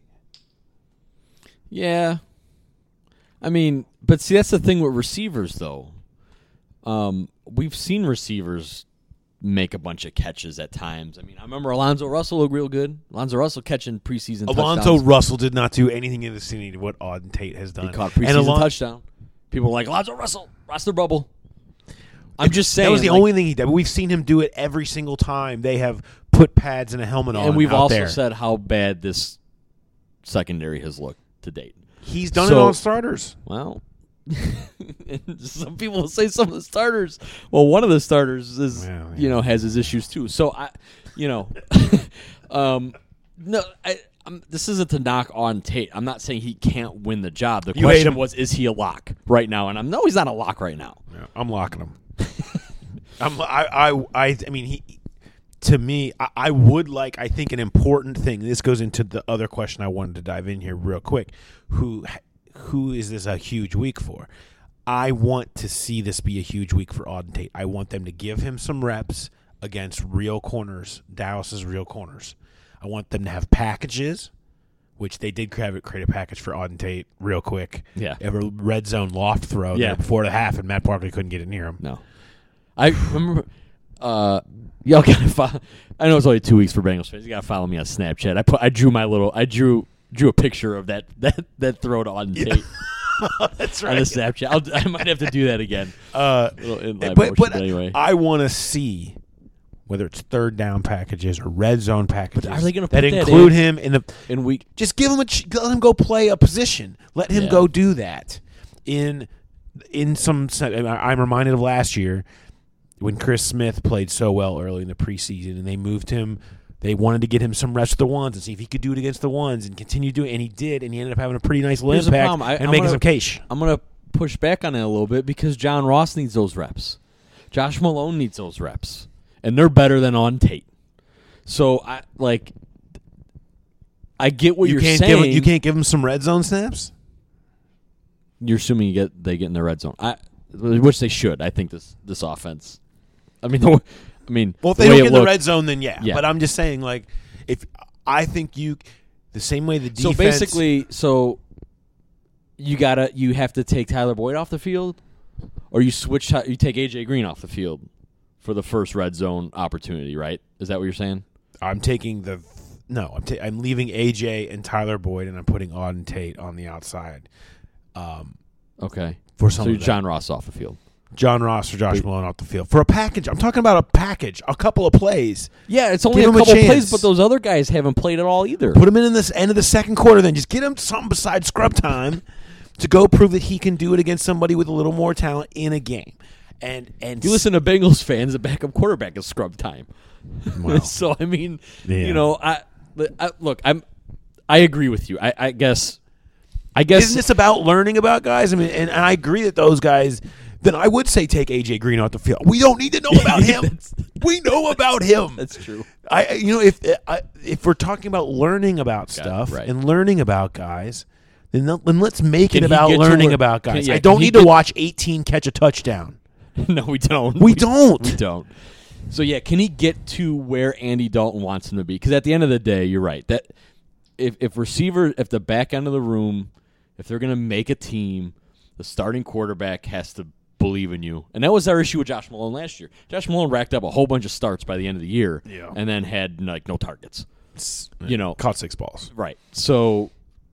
Yeah. I mean, but see, that's the thing with receivers, though. We've seen receivers make a bunch of catches at times. I mean, I remember Alonzo Russell looked real good. Alonzo Russell catching preseason Alonzo touchdowns. Russell did not do anything in the vicinity to what Auden Tate has done. He caught a preseason touchdown. People were like, Alonzo Russell, roster bubble. I'm just saying. That was the only thing he did. But we've seen him do it every single time they have put pads and a helmet on. And we've out also there. said how bad this secondary has looked to date. He's done it on starters. Well, some people will say some of the starters. Well, one of the starters is, has his issues too. So this isn't to knock on Tate. I'm not saying he can't win the job. The question was, is he a lock right now? And no, he's not a lock right now. Yeah, I'm locking him. I mean, to me, I would like. I think an important thing. This goes into the other question I wanted to dive in here real quick. Who is this a huge week for? I want to see this be a huge week for Auden Tate. I want them to give him some reps against real corners, Dallas's real corners. I want them to have packages, which they did create a package for Auden Tate real quick. Yeah. Have a red zone loft throw there before the half, and Matt Barkley couldn't get it near him. No. I remember y'all gotta follow. I know it's only 2 weeks for Bengals fans. You gotta follow me on Snapchat. I drew a picture of that throw to Auden Tate. That's on the Snapchat. I might have to do that again. But anyway, I want to see whether it's third down packages or red zone packages. But are they going to that put that include him in week? Just give him let him go play a position. Let him go do that. In some, I'm reminded of last year when Chris Smith played so well early in the preseason, and they moved him. They wanted to get him some reps with the ones and see if he could do it against the ones and continue doing it, and he did, and he ended up having a pretty nice Here's impact and making some cash. I'm going to push back on that a little bit because John Ross needs those reps. Josh Malone needs those reps, and they're better than on Tate. So I get what you're saying. You can't give him some red zone snaps? You're assuming they get in the red zone, which they should. I think this offense. Well, if they don't get in the red zone, then yeah. But I'm just saying, like, if I think the same way the defense. So basically, you have to take Tyler Boyd off the field, or you take AJ Green off the field for the first red zone opportunity, right? Is that what you're saying? I'm taking I'm leaving AJ and Tyler Boyd, and I'm putting Auden Tate on the outside. Okay. For some so you're John Ross off the field. John Ross or Josh Malone off the field. For a package. I'm talking about a package, a couple of plays. Yeah, it's only a couple plays, but those other guys haven't played at all either. Put him in this end of the second quarter, then just get him something besides scrub time to go prove that he can do it against somebody with a little more talent in a game. And you listen to Bengals fans, the backup quarterback is scrub time. Wow. So I agree with you. I guess isn't this about learning about guys? And I agree that those guys. Then I would say take AJ Green off the field. We don't need to know about him. We know about him. That's true. If we're talking about learning about stuff and learning about guys, then let's make it about learning about guys. I don't need to watch 18 catch a touchdown. No, we don't. We don't. We don't. So yeah, can he get to where Andy Dalton wants him to be? Because at the end of the day, you're right. That if the back end of the room, if they're going to make a team, the starting quarterback has to believe in you. And that was our issue with Josh Malone last year. Josh Malone racked up a whole bunch of starts by the end of the year and then had no targets. Caught 6 balls. Right. So,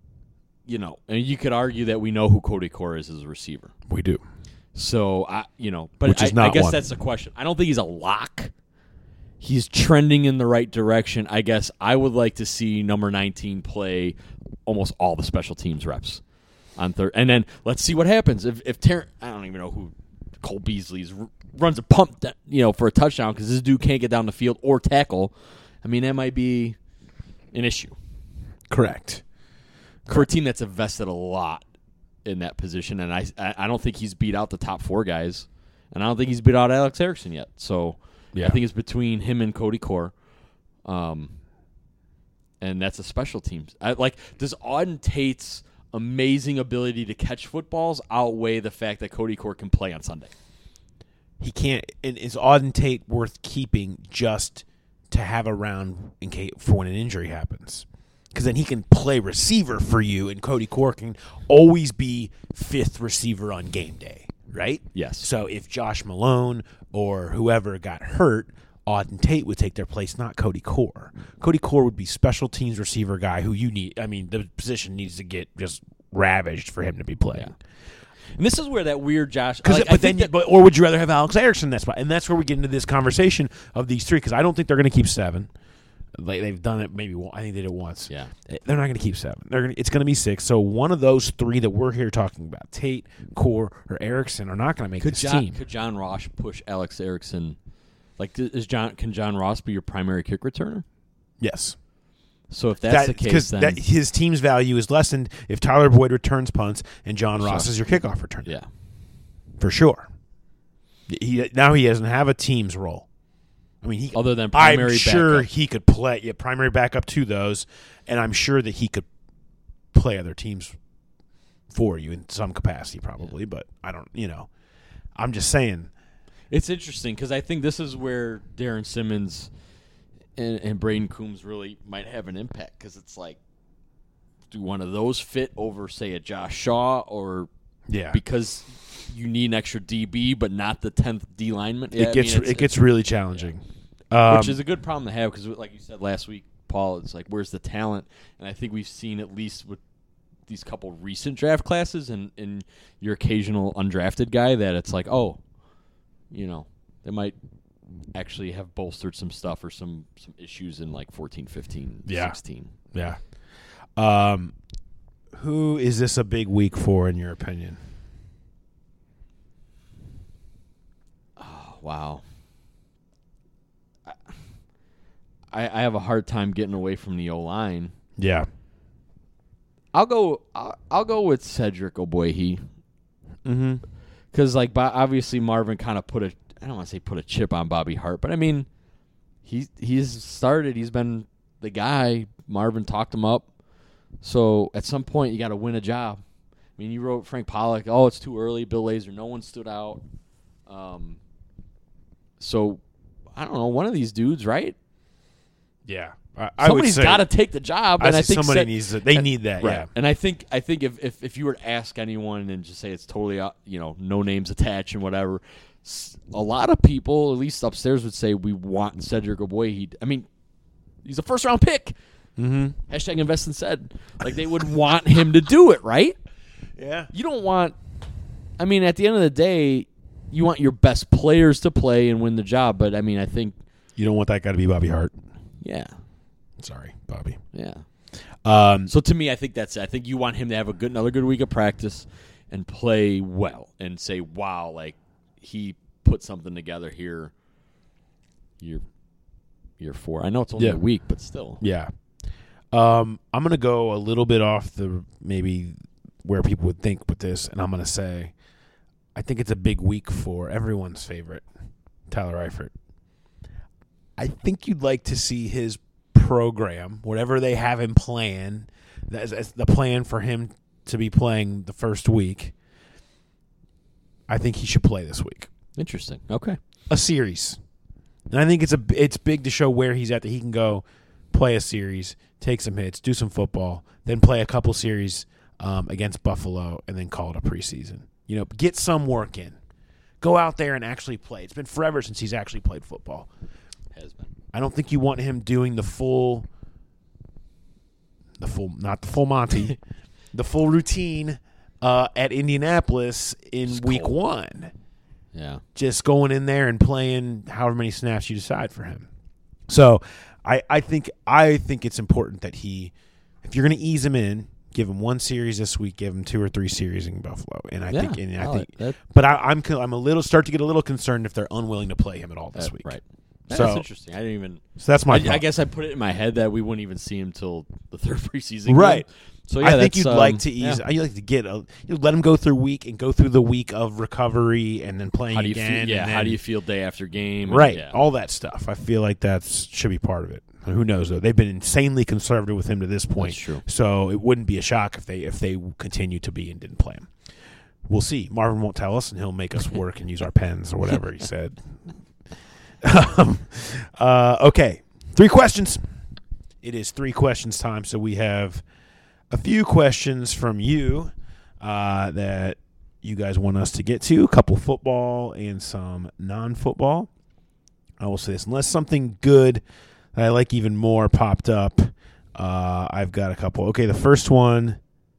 and you could argue that we know who Cody Core is as a receiver. We do. So, I guess one. that's the question. I don't think he's a lock. He's trending in the right direction. I guess I would like to see number 19 play almost all the special teams reps on third. And then let's see what happens. If I don't even know who Cole Beasley runs a pump for a touchdown because this dude can't get down the field or tackle, that might be an issue. Correct. For a team that's invested a lot in that position, and I don't think he's beat out the top 4 guys, and I don't think he's beat out Alex Erickson yet. So I think it's between him and Cody Core, and that's a special teams. Does Auden Tate's amazing ability to catch footballs outweigh the fact that Cody Core can play on Sunday? He can't. And is Auden Tate worth keeping just to have around for when an injury happens? Because then he can play receiver for you, and Cody Core can always be 5th receiver on game day, right? Yes. So if Josh Malone or whoever got hurt, Auden Tate would take their place, not Cody Core. Cody Core would be special teams receiver guy who you need. The position needs to get just ravaged for him to be playing. Yeah. And this is where that weird Josh. Or would you rather have Alex Erickson? And that's where we get into this conversation of these 3. Because I don't think they're going to keep 7. They've done it maybe. I think they did it once. Yeah, they're not going to keep 7. It's going to be 6. So one of those 3 that we're here talking about, Tate, Core, or Erickson, are not going to make this team. Could John Ross push Alex Erickson? Can John Ross be your primary kick returner? Yes. So if that's the case, then his team's value is lessened if Tyler Boyd returns punts and John Ross is your kickoff returner. Yeah, for sure. He doesn't have a team's role. Other than primary I'm sure backup. He could play primary backup to those, and I'm sure that he could play other teams for you in some capacity probably, but I don't, I'm just saying. It's interesting because I think this is where Darren Simmons and Braden Coombs really might have an impact because it's like, do one of those fit over, say, a Josh Shaw or because you need an extra DB but not the 10th D lineman? Yeah, it gets really challenging. Which is a good problem to have because, like you said last week, Paul, it's like, where's the talent? And I think we've seen, at least with these couple recent draft classes and your occasional undrafted guy, that it's like, they might actually have bolstered some stuff or some issues in like 14, 15, 16. Yeah. Who is this a big week for, in your opinion? Oh, wow. I have a hard time getting away from the O-line. Yeah. I'll go with Cedric Ogbuehi. Mm-hmm. Because, obviously Marvin kind of put I don't want to say put a chip on Bobby Hart, but I mean, he's started. He's been the guy. Marvin talked him up. So at some point, you got to win a job. I mean, you wrote Frank Pollock, oh, it's too early. Bill Lazor, no one stood out. So I don't know, one of these dudes, right? Yeah. Somebody's got to take the job. I think somebody needs to. They need that, right. yeah. And I think if you were to ask anyone and just say it's totally, no names attached and whatever, a lot of people, at least upstairs, would say we want Cedric Ogbuehi. I mean, he's a first-round pick. Mm-hmm. Hashtag invest in Ced. Like, they would want him to do it, right? Yeah. You don't want – I mean, at the end of the day, you want your best players to play and win the job. But, I mean, I think – you don't want that guy to be Bobby Hart. Yeah. Sorry, Bobby. Yeah. So to me, I think that's it. I think you want him to have another good week of practice and play well and say, wow, like he put something together here year 4. I know it's only a week, but still. Yeah. I'm going to go a little bit off the maybe where people would think with this, and I'm going to say I think it's a big week for everyone's favorite, Tyler Eifert. I think you'd like to see his program, whatever they have him plan, as the plan for him to be playing the first week. I think he should play this week. Interesting. Okay. A series. And I think it's big to show where he's at, that he can go play a series, take some hits, do some football, then play a couple series against Buffalo, and then call it a preseason. Get some work in. Go out there and actually play. It's been forever since he's actually played football. Has been. I don't think you want him doing not the full Monty, the full routine at Indianapolis in week 1. Yeah. Just going in there and playing however many snaps you decide for him. So I think it's important that if you're going to ease him in, give him 1 series this week, give him 2 or 3 series in Buffalo. And I think but I'm a little start to get a little concerned if they're unwilling to play him at all this week. Right. So, that's interesting. I didn't even. So that's my thought. I guess I put it in my head that we wouldn't even see him till the 3rd preseason. Right. Game. So yeah, I think you'd like to ease. Yeah. You like to get let him go through the week of recovery and then playing again. How do you feel day after game? Right. And, all that stuff. I feel like that should be part of it. Who knows though? They've been insanely conservative with him to this point. That's true. So it wouldn't be a shock if they continue to be and didn't play him. We'll see. Marvin won't tell us, and he'll make us work and use our pens or whatever he said. Okay, 3 questions. It is 3 questions time, so we have a few questions from you that you guys want us to get to, a couple football and some non-football. I will say this, unless something good that I like even more popped up, I've got a couple. Okay, the first one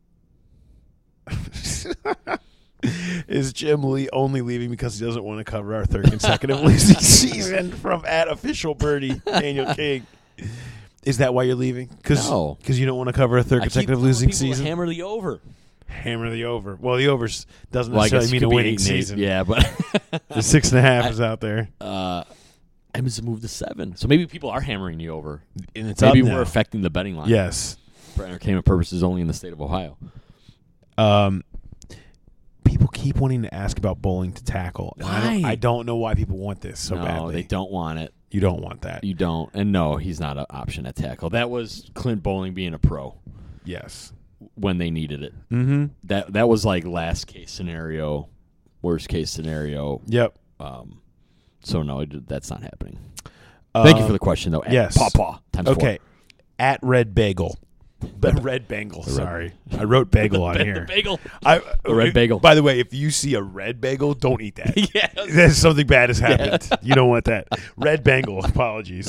is Jim Lee only leaving because he doesn't want to cover our 3rd consecutive losing season from @officialbirdie Daniel King. Is that why you're leaving? No. Because you don't want to cover a 3rd consecutive losing season? Hammer the over. Hammer the over. Well, the overs doesn't necessarily mean a winning season. Yeah, but the 6.5 is out there. It's moved to 7. So maybe people are hammering the over. And it's maybe up now. we're affecting the betting line. Yes. For entertainment purposes only in the state of Ohio. People keep wanting to ask about bowling to tackle. Why? I don't know why people want this so badly. No, they don't want it. You don't want that. You don't. And no, he's not an option at tackle. That was Clint Bowling being a pro. Yes. When they needed it. Mm-hmm. That was like last case scenario, worst case scenario. Yep. So no, that's not happening. Thank you for the question though. Yes. Pawpaw times 4. Okay. Red Bagel. Red Bagel. Sorry, I wrote bagel on here. The bagel. The red bagel. By the way, if you see a red bagel, don't eat that. Yes. There's something bad has happened. Yeah. You don't want that. Red Bagel. Apologies.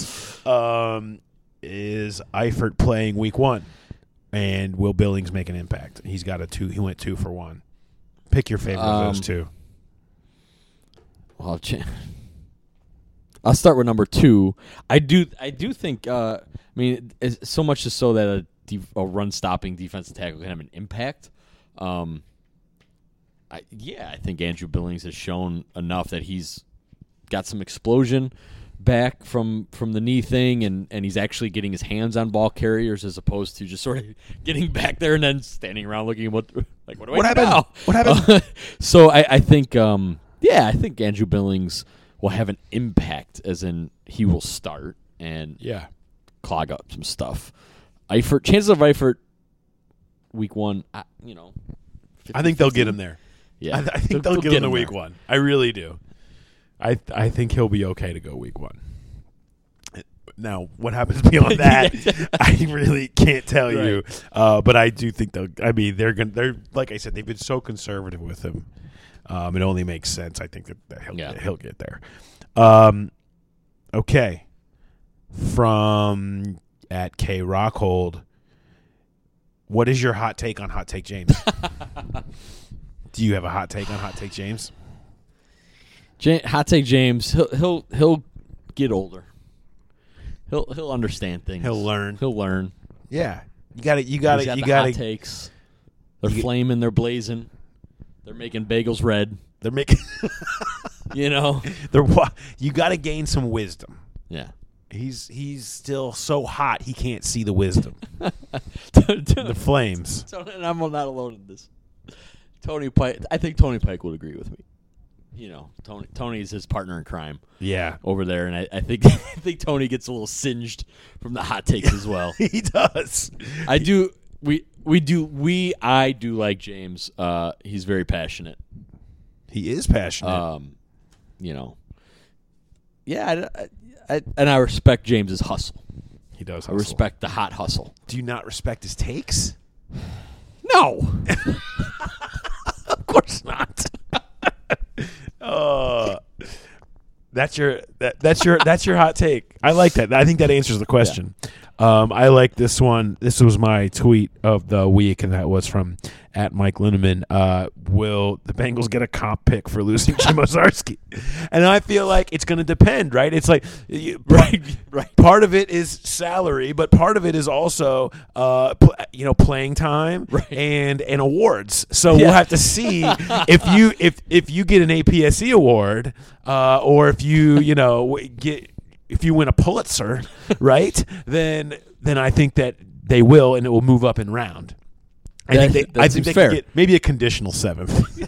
Is Eifert playing week 1, and will Billings make an impact? He's got a 2. He went 2 for 1. Pick your favorite of those 2. Well, I'll start with number 2. I do think. I mean, it's so much as so that a run-stopping defensive tackle can have an impact. I think Andrew Billings has shown enough that he's got some explosion back from the knee thing, and he's actually getting his hands on ball carriers as opposed to just sort of getting back there and then standing around looking what do I do now? What happened? So I think I think Andrew Billings will have an impact, as in he will start and Yeah. clog up some stuff. Chances of Eifert week 1, 50, I think they'll get him there. Yeah, I think they'll get him to week 1. I really do. I think he'll be okay to go week 1. Now, what happens beyond that, I really can't tell you. But I do think they'll. I mean, they're like I said, they've been so conservative with him. It only makes sense. I think that he'll get there. Okay. From at K Rockhold, what is your hot take on Hot Take James? Do you have a hot take on Hot Take James? Hot Take James. He'll get older. He'll understand things. He'll learn. Yeah. You got to. Hot takes. They're flaming. They're blazing. They're making bagels red. They're making. You got to gain some wisdom. Yeah. He's still so hot he can't see the wisdom. The flames. And I'm not alone in this. Tony Pike. I think Tony Pike would agree with me. Tony's his partner in crime. Yeah, over there, and I think Tony gets a little singed from the hot takes as well. He does. I do. I do like James. He's very passionate. He is passionate. Yeah, and I respect James's hustle. He does. I respect the hot hustle. Do you not respect his takes? No. Of course not. That's your hot take. I like that. I think that answers the question. Yeah. I like this one. This was my tweet of the week, and that was from at Mike Linneman. Will the Bengals get a comp pick for losing Jim Ozarski? And I feel like it's going to depend, right? It's like right. Part of it is salary, but part of it is also playing time and awards. So we'll have to see if you get an APSE award or if if you win a Pulitzer, right? Then I think that they will, and it will move up in round. I think they could get maybe a conditional 7th.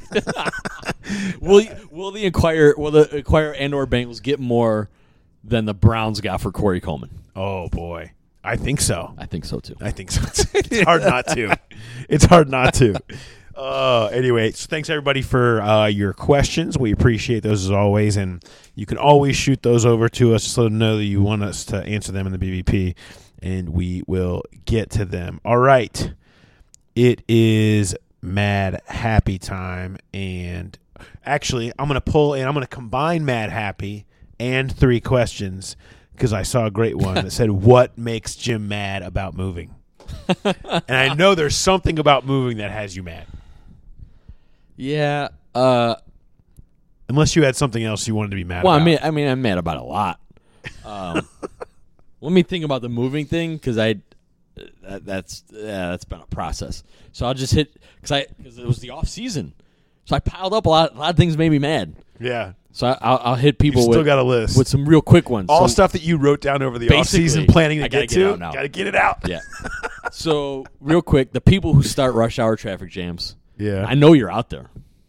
Will the Enquirer and/or Bengals get more than the Browns got for Corey Coleman? Oh boy, I think so. I think so too. It's hard not to. It's hard not to. Anyway, so thanks everybody for your questions. We appreciate those as always, and you can always shoot those over to us just let them know that you want us to answer them in the BBP, and we will get to them. All right. It is Mad Happy time, and actually I'm going to combine Mad Happy and 3 questions because I saw a great one that said, what makes Jim mad about moving? And I know there's something about moving that has you mad. Yeah. Unless you had something else you wanted to be mad about. Well, I mean, I'm mad about a lot. Let me think about the moving thing because that's been a process. So I'll just hit because it was the off season, so I piled up a lot of things made me mad. Yeah. So I'll hit people. You still got a list with some real quick ones. All stuff that you wrote down over the off season planning to get to. Got to get it out. Yeah. So real quick, the people who start rush hour traffic jams. Yeah. I know you're out there.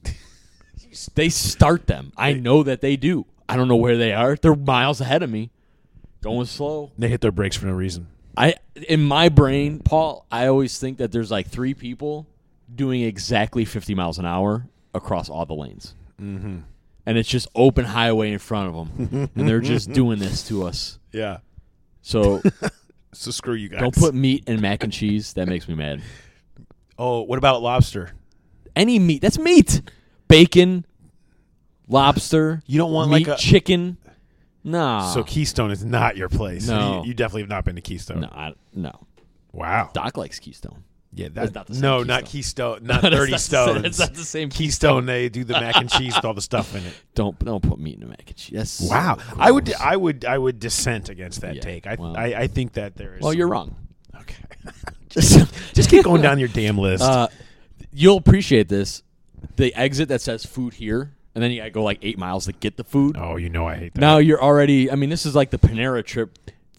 They start them. I know that they do. I don't know where they are. They're miles ahead of me, going slow. They hit their brakes for no reason. In my brain, Paul, I always think that there's like 3 people doing exactly 50 miles an hour across all the lanes. Mm-hmm. And it's just open highway in front of them. And they're just doing this to us. Yeah. So screw you guys. Don't put meat in mac and cheese. That makes me mad. Oh, what about lobster? Any meat. That's meat. Bacon, lobster. You don't want meat, like a chicken. No. So Keystone is not your place. No. You definitely have not been to Keystone. No. Wow. Doc likes Keystone. Yeah, that's not the same no, Keystone. Not Keystone, not 30 Stones. It's not the same Keystone. They do the mac and cheese with all the stuff in it. Don't put meat in the mac and cheese. That's wow. So I would dissent against that take. I think that there is. Well, you're wrong. Okay. just keep going down your damn list. You'll appreciate this. The exit that says food here, and then you gotta go like 8 miles to get the food. Oh, I hate that. Now you're already. I mean, this is like the Panera trip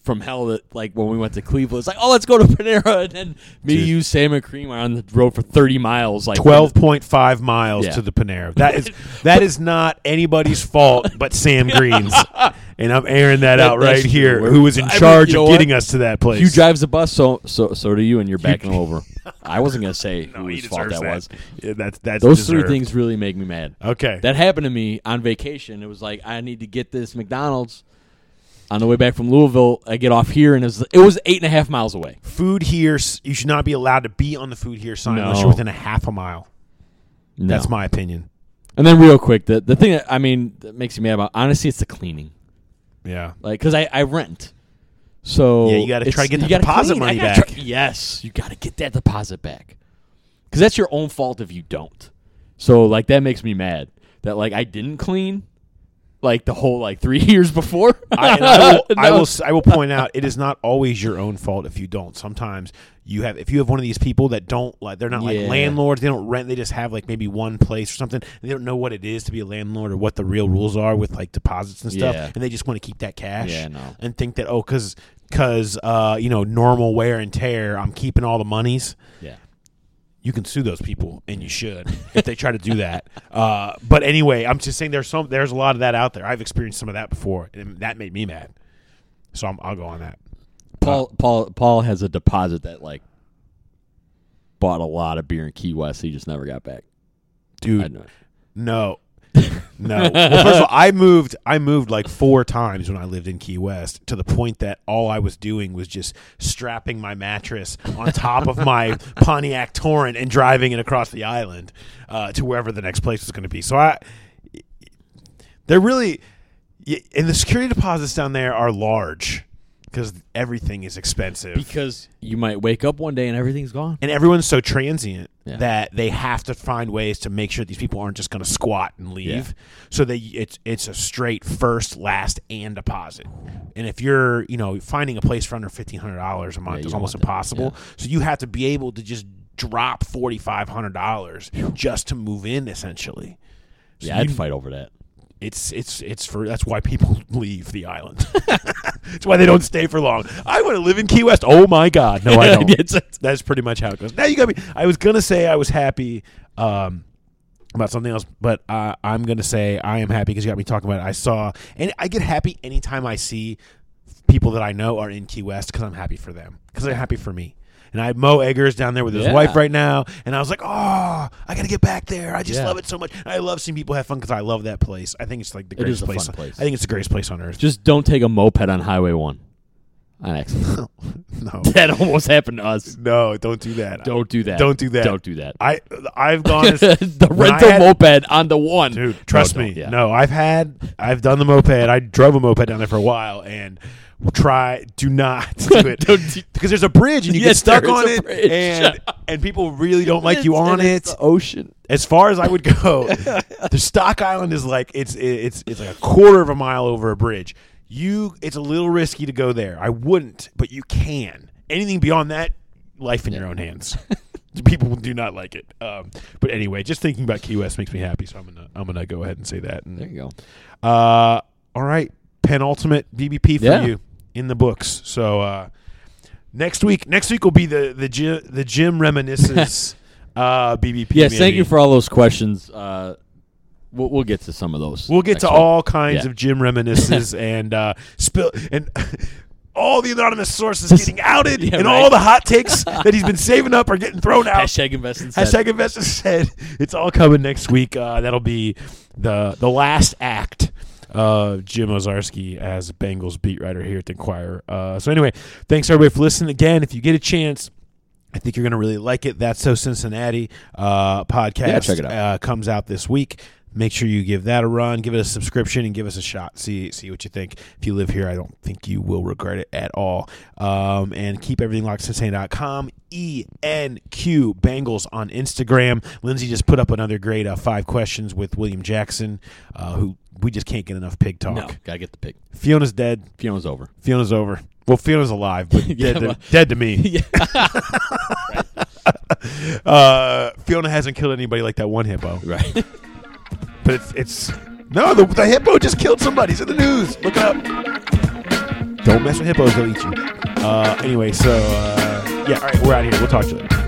from hell that like when we went to Cleveland, it's like, oh, let's go to Panera, and then me, you, Sam, and Cream are on the road for 30 miles, like 12.5 miles to the Panera. That is not anybody's fault but Sam Green's, and I'm airing that out right here. Who was in charge of getting us to that place? Hugh drives the bus, so do you, and you're backing him over. I wasn't gonna say whose fault that was. Yeah, that's those deserved. 3 things really make me mad. Okay, that happened to me on vacation. It was like I need to get this McDonald's. On the way back from Louisville, I get off here, and it was 8.5 miles away. Food here, you should not be allowed to be on the food here sign unless you're within a half a mile. No. That's my opinion. And then real quick, the thing that makes me mad about, honestly, it's the cleaning. Yeah. Like, because I rent. So yeah, you got to try to get the deposit money back. Yes, you got to get that deposit back. Because that's your own fault if you don't. So, like, that makes me mad. That, like, I didn't clean. Like the whole 3 years before. I will point out it is not always your own fault if you don't. Sometimes if you have one of these people that don't they're not like landlords, they don't rent, they just have like maybe one place or something. And they don't know what it is to be a landlord or what the real rules are with like deposits and stuff, and they just want to keep that cash and think that because normal wear and tear, I'm keeping all the monies. Yeah. You can sue those people, and you should if they try to do that. But anyway, I'm just saying there's a lot of that out there. I've experienced some of that before, and that made me mad. So I'll go on that. Paul has a deposit that like bought a lot of beer in Key West. He just never got back. Dude, no. Well, first of all, I moved like 4 times when I lived in Key West, to the point that all I was doing was just strapping my mattress on top of my Pontiac Torrent and driving it across the island to wherever the next place was going to be. So they're really, and the security deposits down there are large. Because everything is expensive. Because you might wake up one day and everything's gone. And everyone's so transient that they have to find ways to make sure these people aren't just going to squat and leave. Yeah. So it's a straight first, last, and deposit. And if you're finding a place for under $1,500 a month is almost impossible. Yeah. So you have to be able to just drop $4,500 just to move in, essentially. So I'd fight over that. That's why people leave the island. It's why they don't stay for long. I want to live in Key West. Oh my God, no, I don't. That's pretty much how it goes. Now you got me. I was gonna say I was happy about something else, but I'm gonna say I am happy because you got me talking about it. And I get happy anytime I see people that I know are in Key West because I'm happy for them, because they're happy for me. And I have Mo Eggers down there with his wife right now. And I was like, I got to get back there. I just love it so much. And I love seeing people have fun because I love that place. I think it's like the greatest place. I think it's the greatest place on earth. Just don't take a moped on Highway 1 on accident. No. That almost happened to us. No, don't do that. Don't do that. Don't do that. Don't do that. I've gone the rental moped on the 1. Dude, trust me. Yeah. No, I've done the moped. I drove a moped down there for a while, and do not do it because there's a bridge and you get stuck on it, and people really don't like you on it. The ocean. As far as I would go, the Stock Island is like it's like a quarter of a mile over a bridge. It's a little risky to go there. I wouldn't, but you can. Anything beyond that, life in your own hands. People do not like it. But anyway, just thinking about Key West makes me happy, so I'm gonna go ahead and say that. And, there you go. All right, penultimate BBP for you in the books. So next week will be the Jim Reminisces BBP. Yes, thank you for all those questions. We'll get to some of those. We'll get to all kinds of Jim Reminisces and all the anonymous sources getting outed and all the hot takes that he's been saving up are getting thrown out. Hashtag Invested said. It's all coming next week. That'll be the last act of Jim Ozarski as Bengals beat writer here at the Inquirer. So anyway, thanks everybody for listening. Again, if you get a chance, I think you're going to really like it. That's So Cincinnati podcast check it out. Comes out this week. Make sure you give that a run, give it a subscription, and give us a shot. See what you think. If you live here, I don't think you will regret it at all. And keep everything locked, Cincinnati.com. ENQ Bengals on Instagram. Lindsay just put up another great 5 questions with William Jackson, who we just can't get enough pig talk. No, gotta get the pig. Fiona's dead. Fiona's over. Well, Fiona's alive, but dead to me. Fiona hasn't killed anybody like that one hippo. Right. But it's the hippo just killed somebody. It's in the news. Look it up. Don't mess with hippos; they'll eat you. Anyway, so yeah, all right, we're out of here. We'll talk to you later.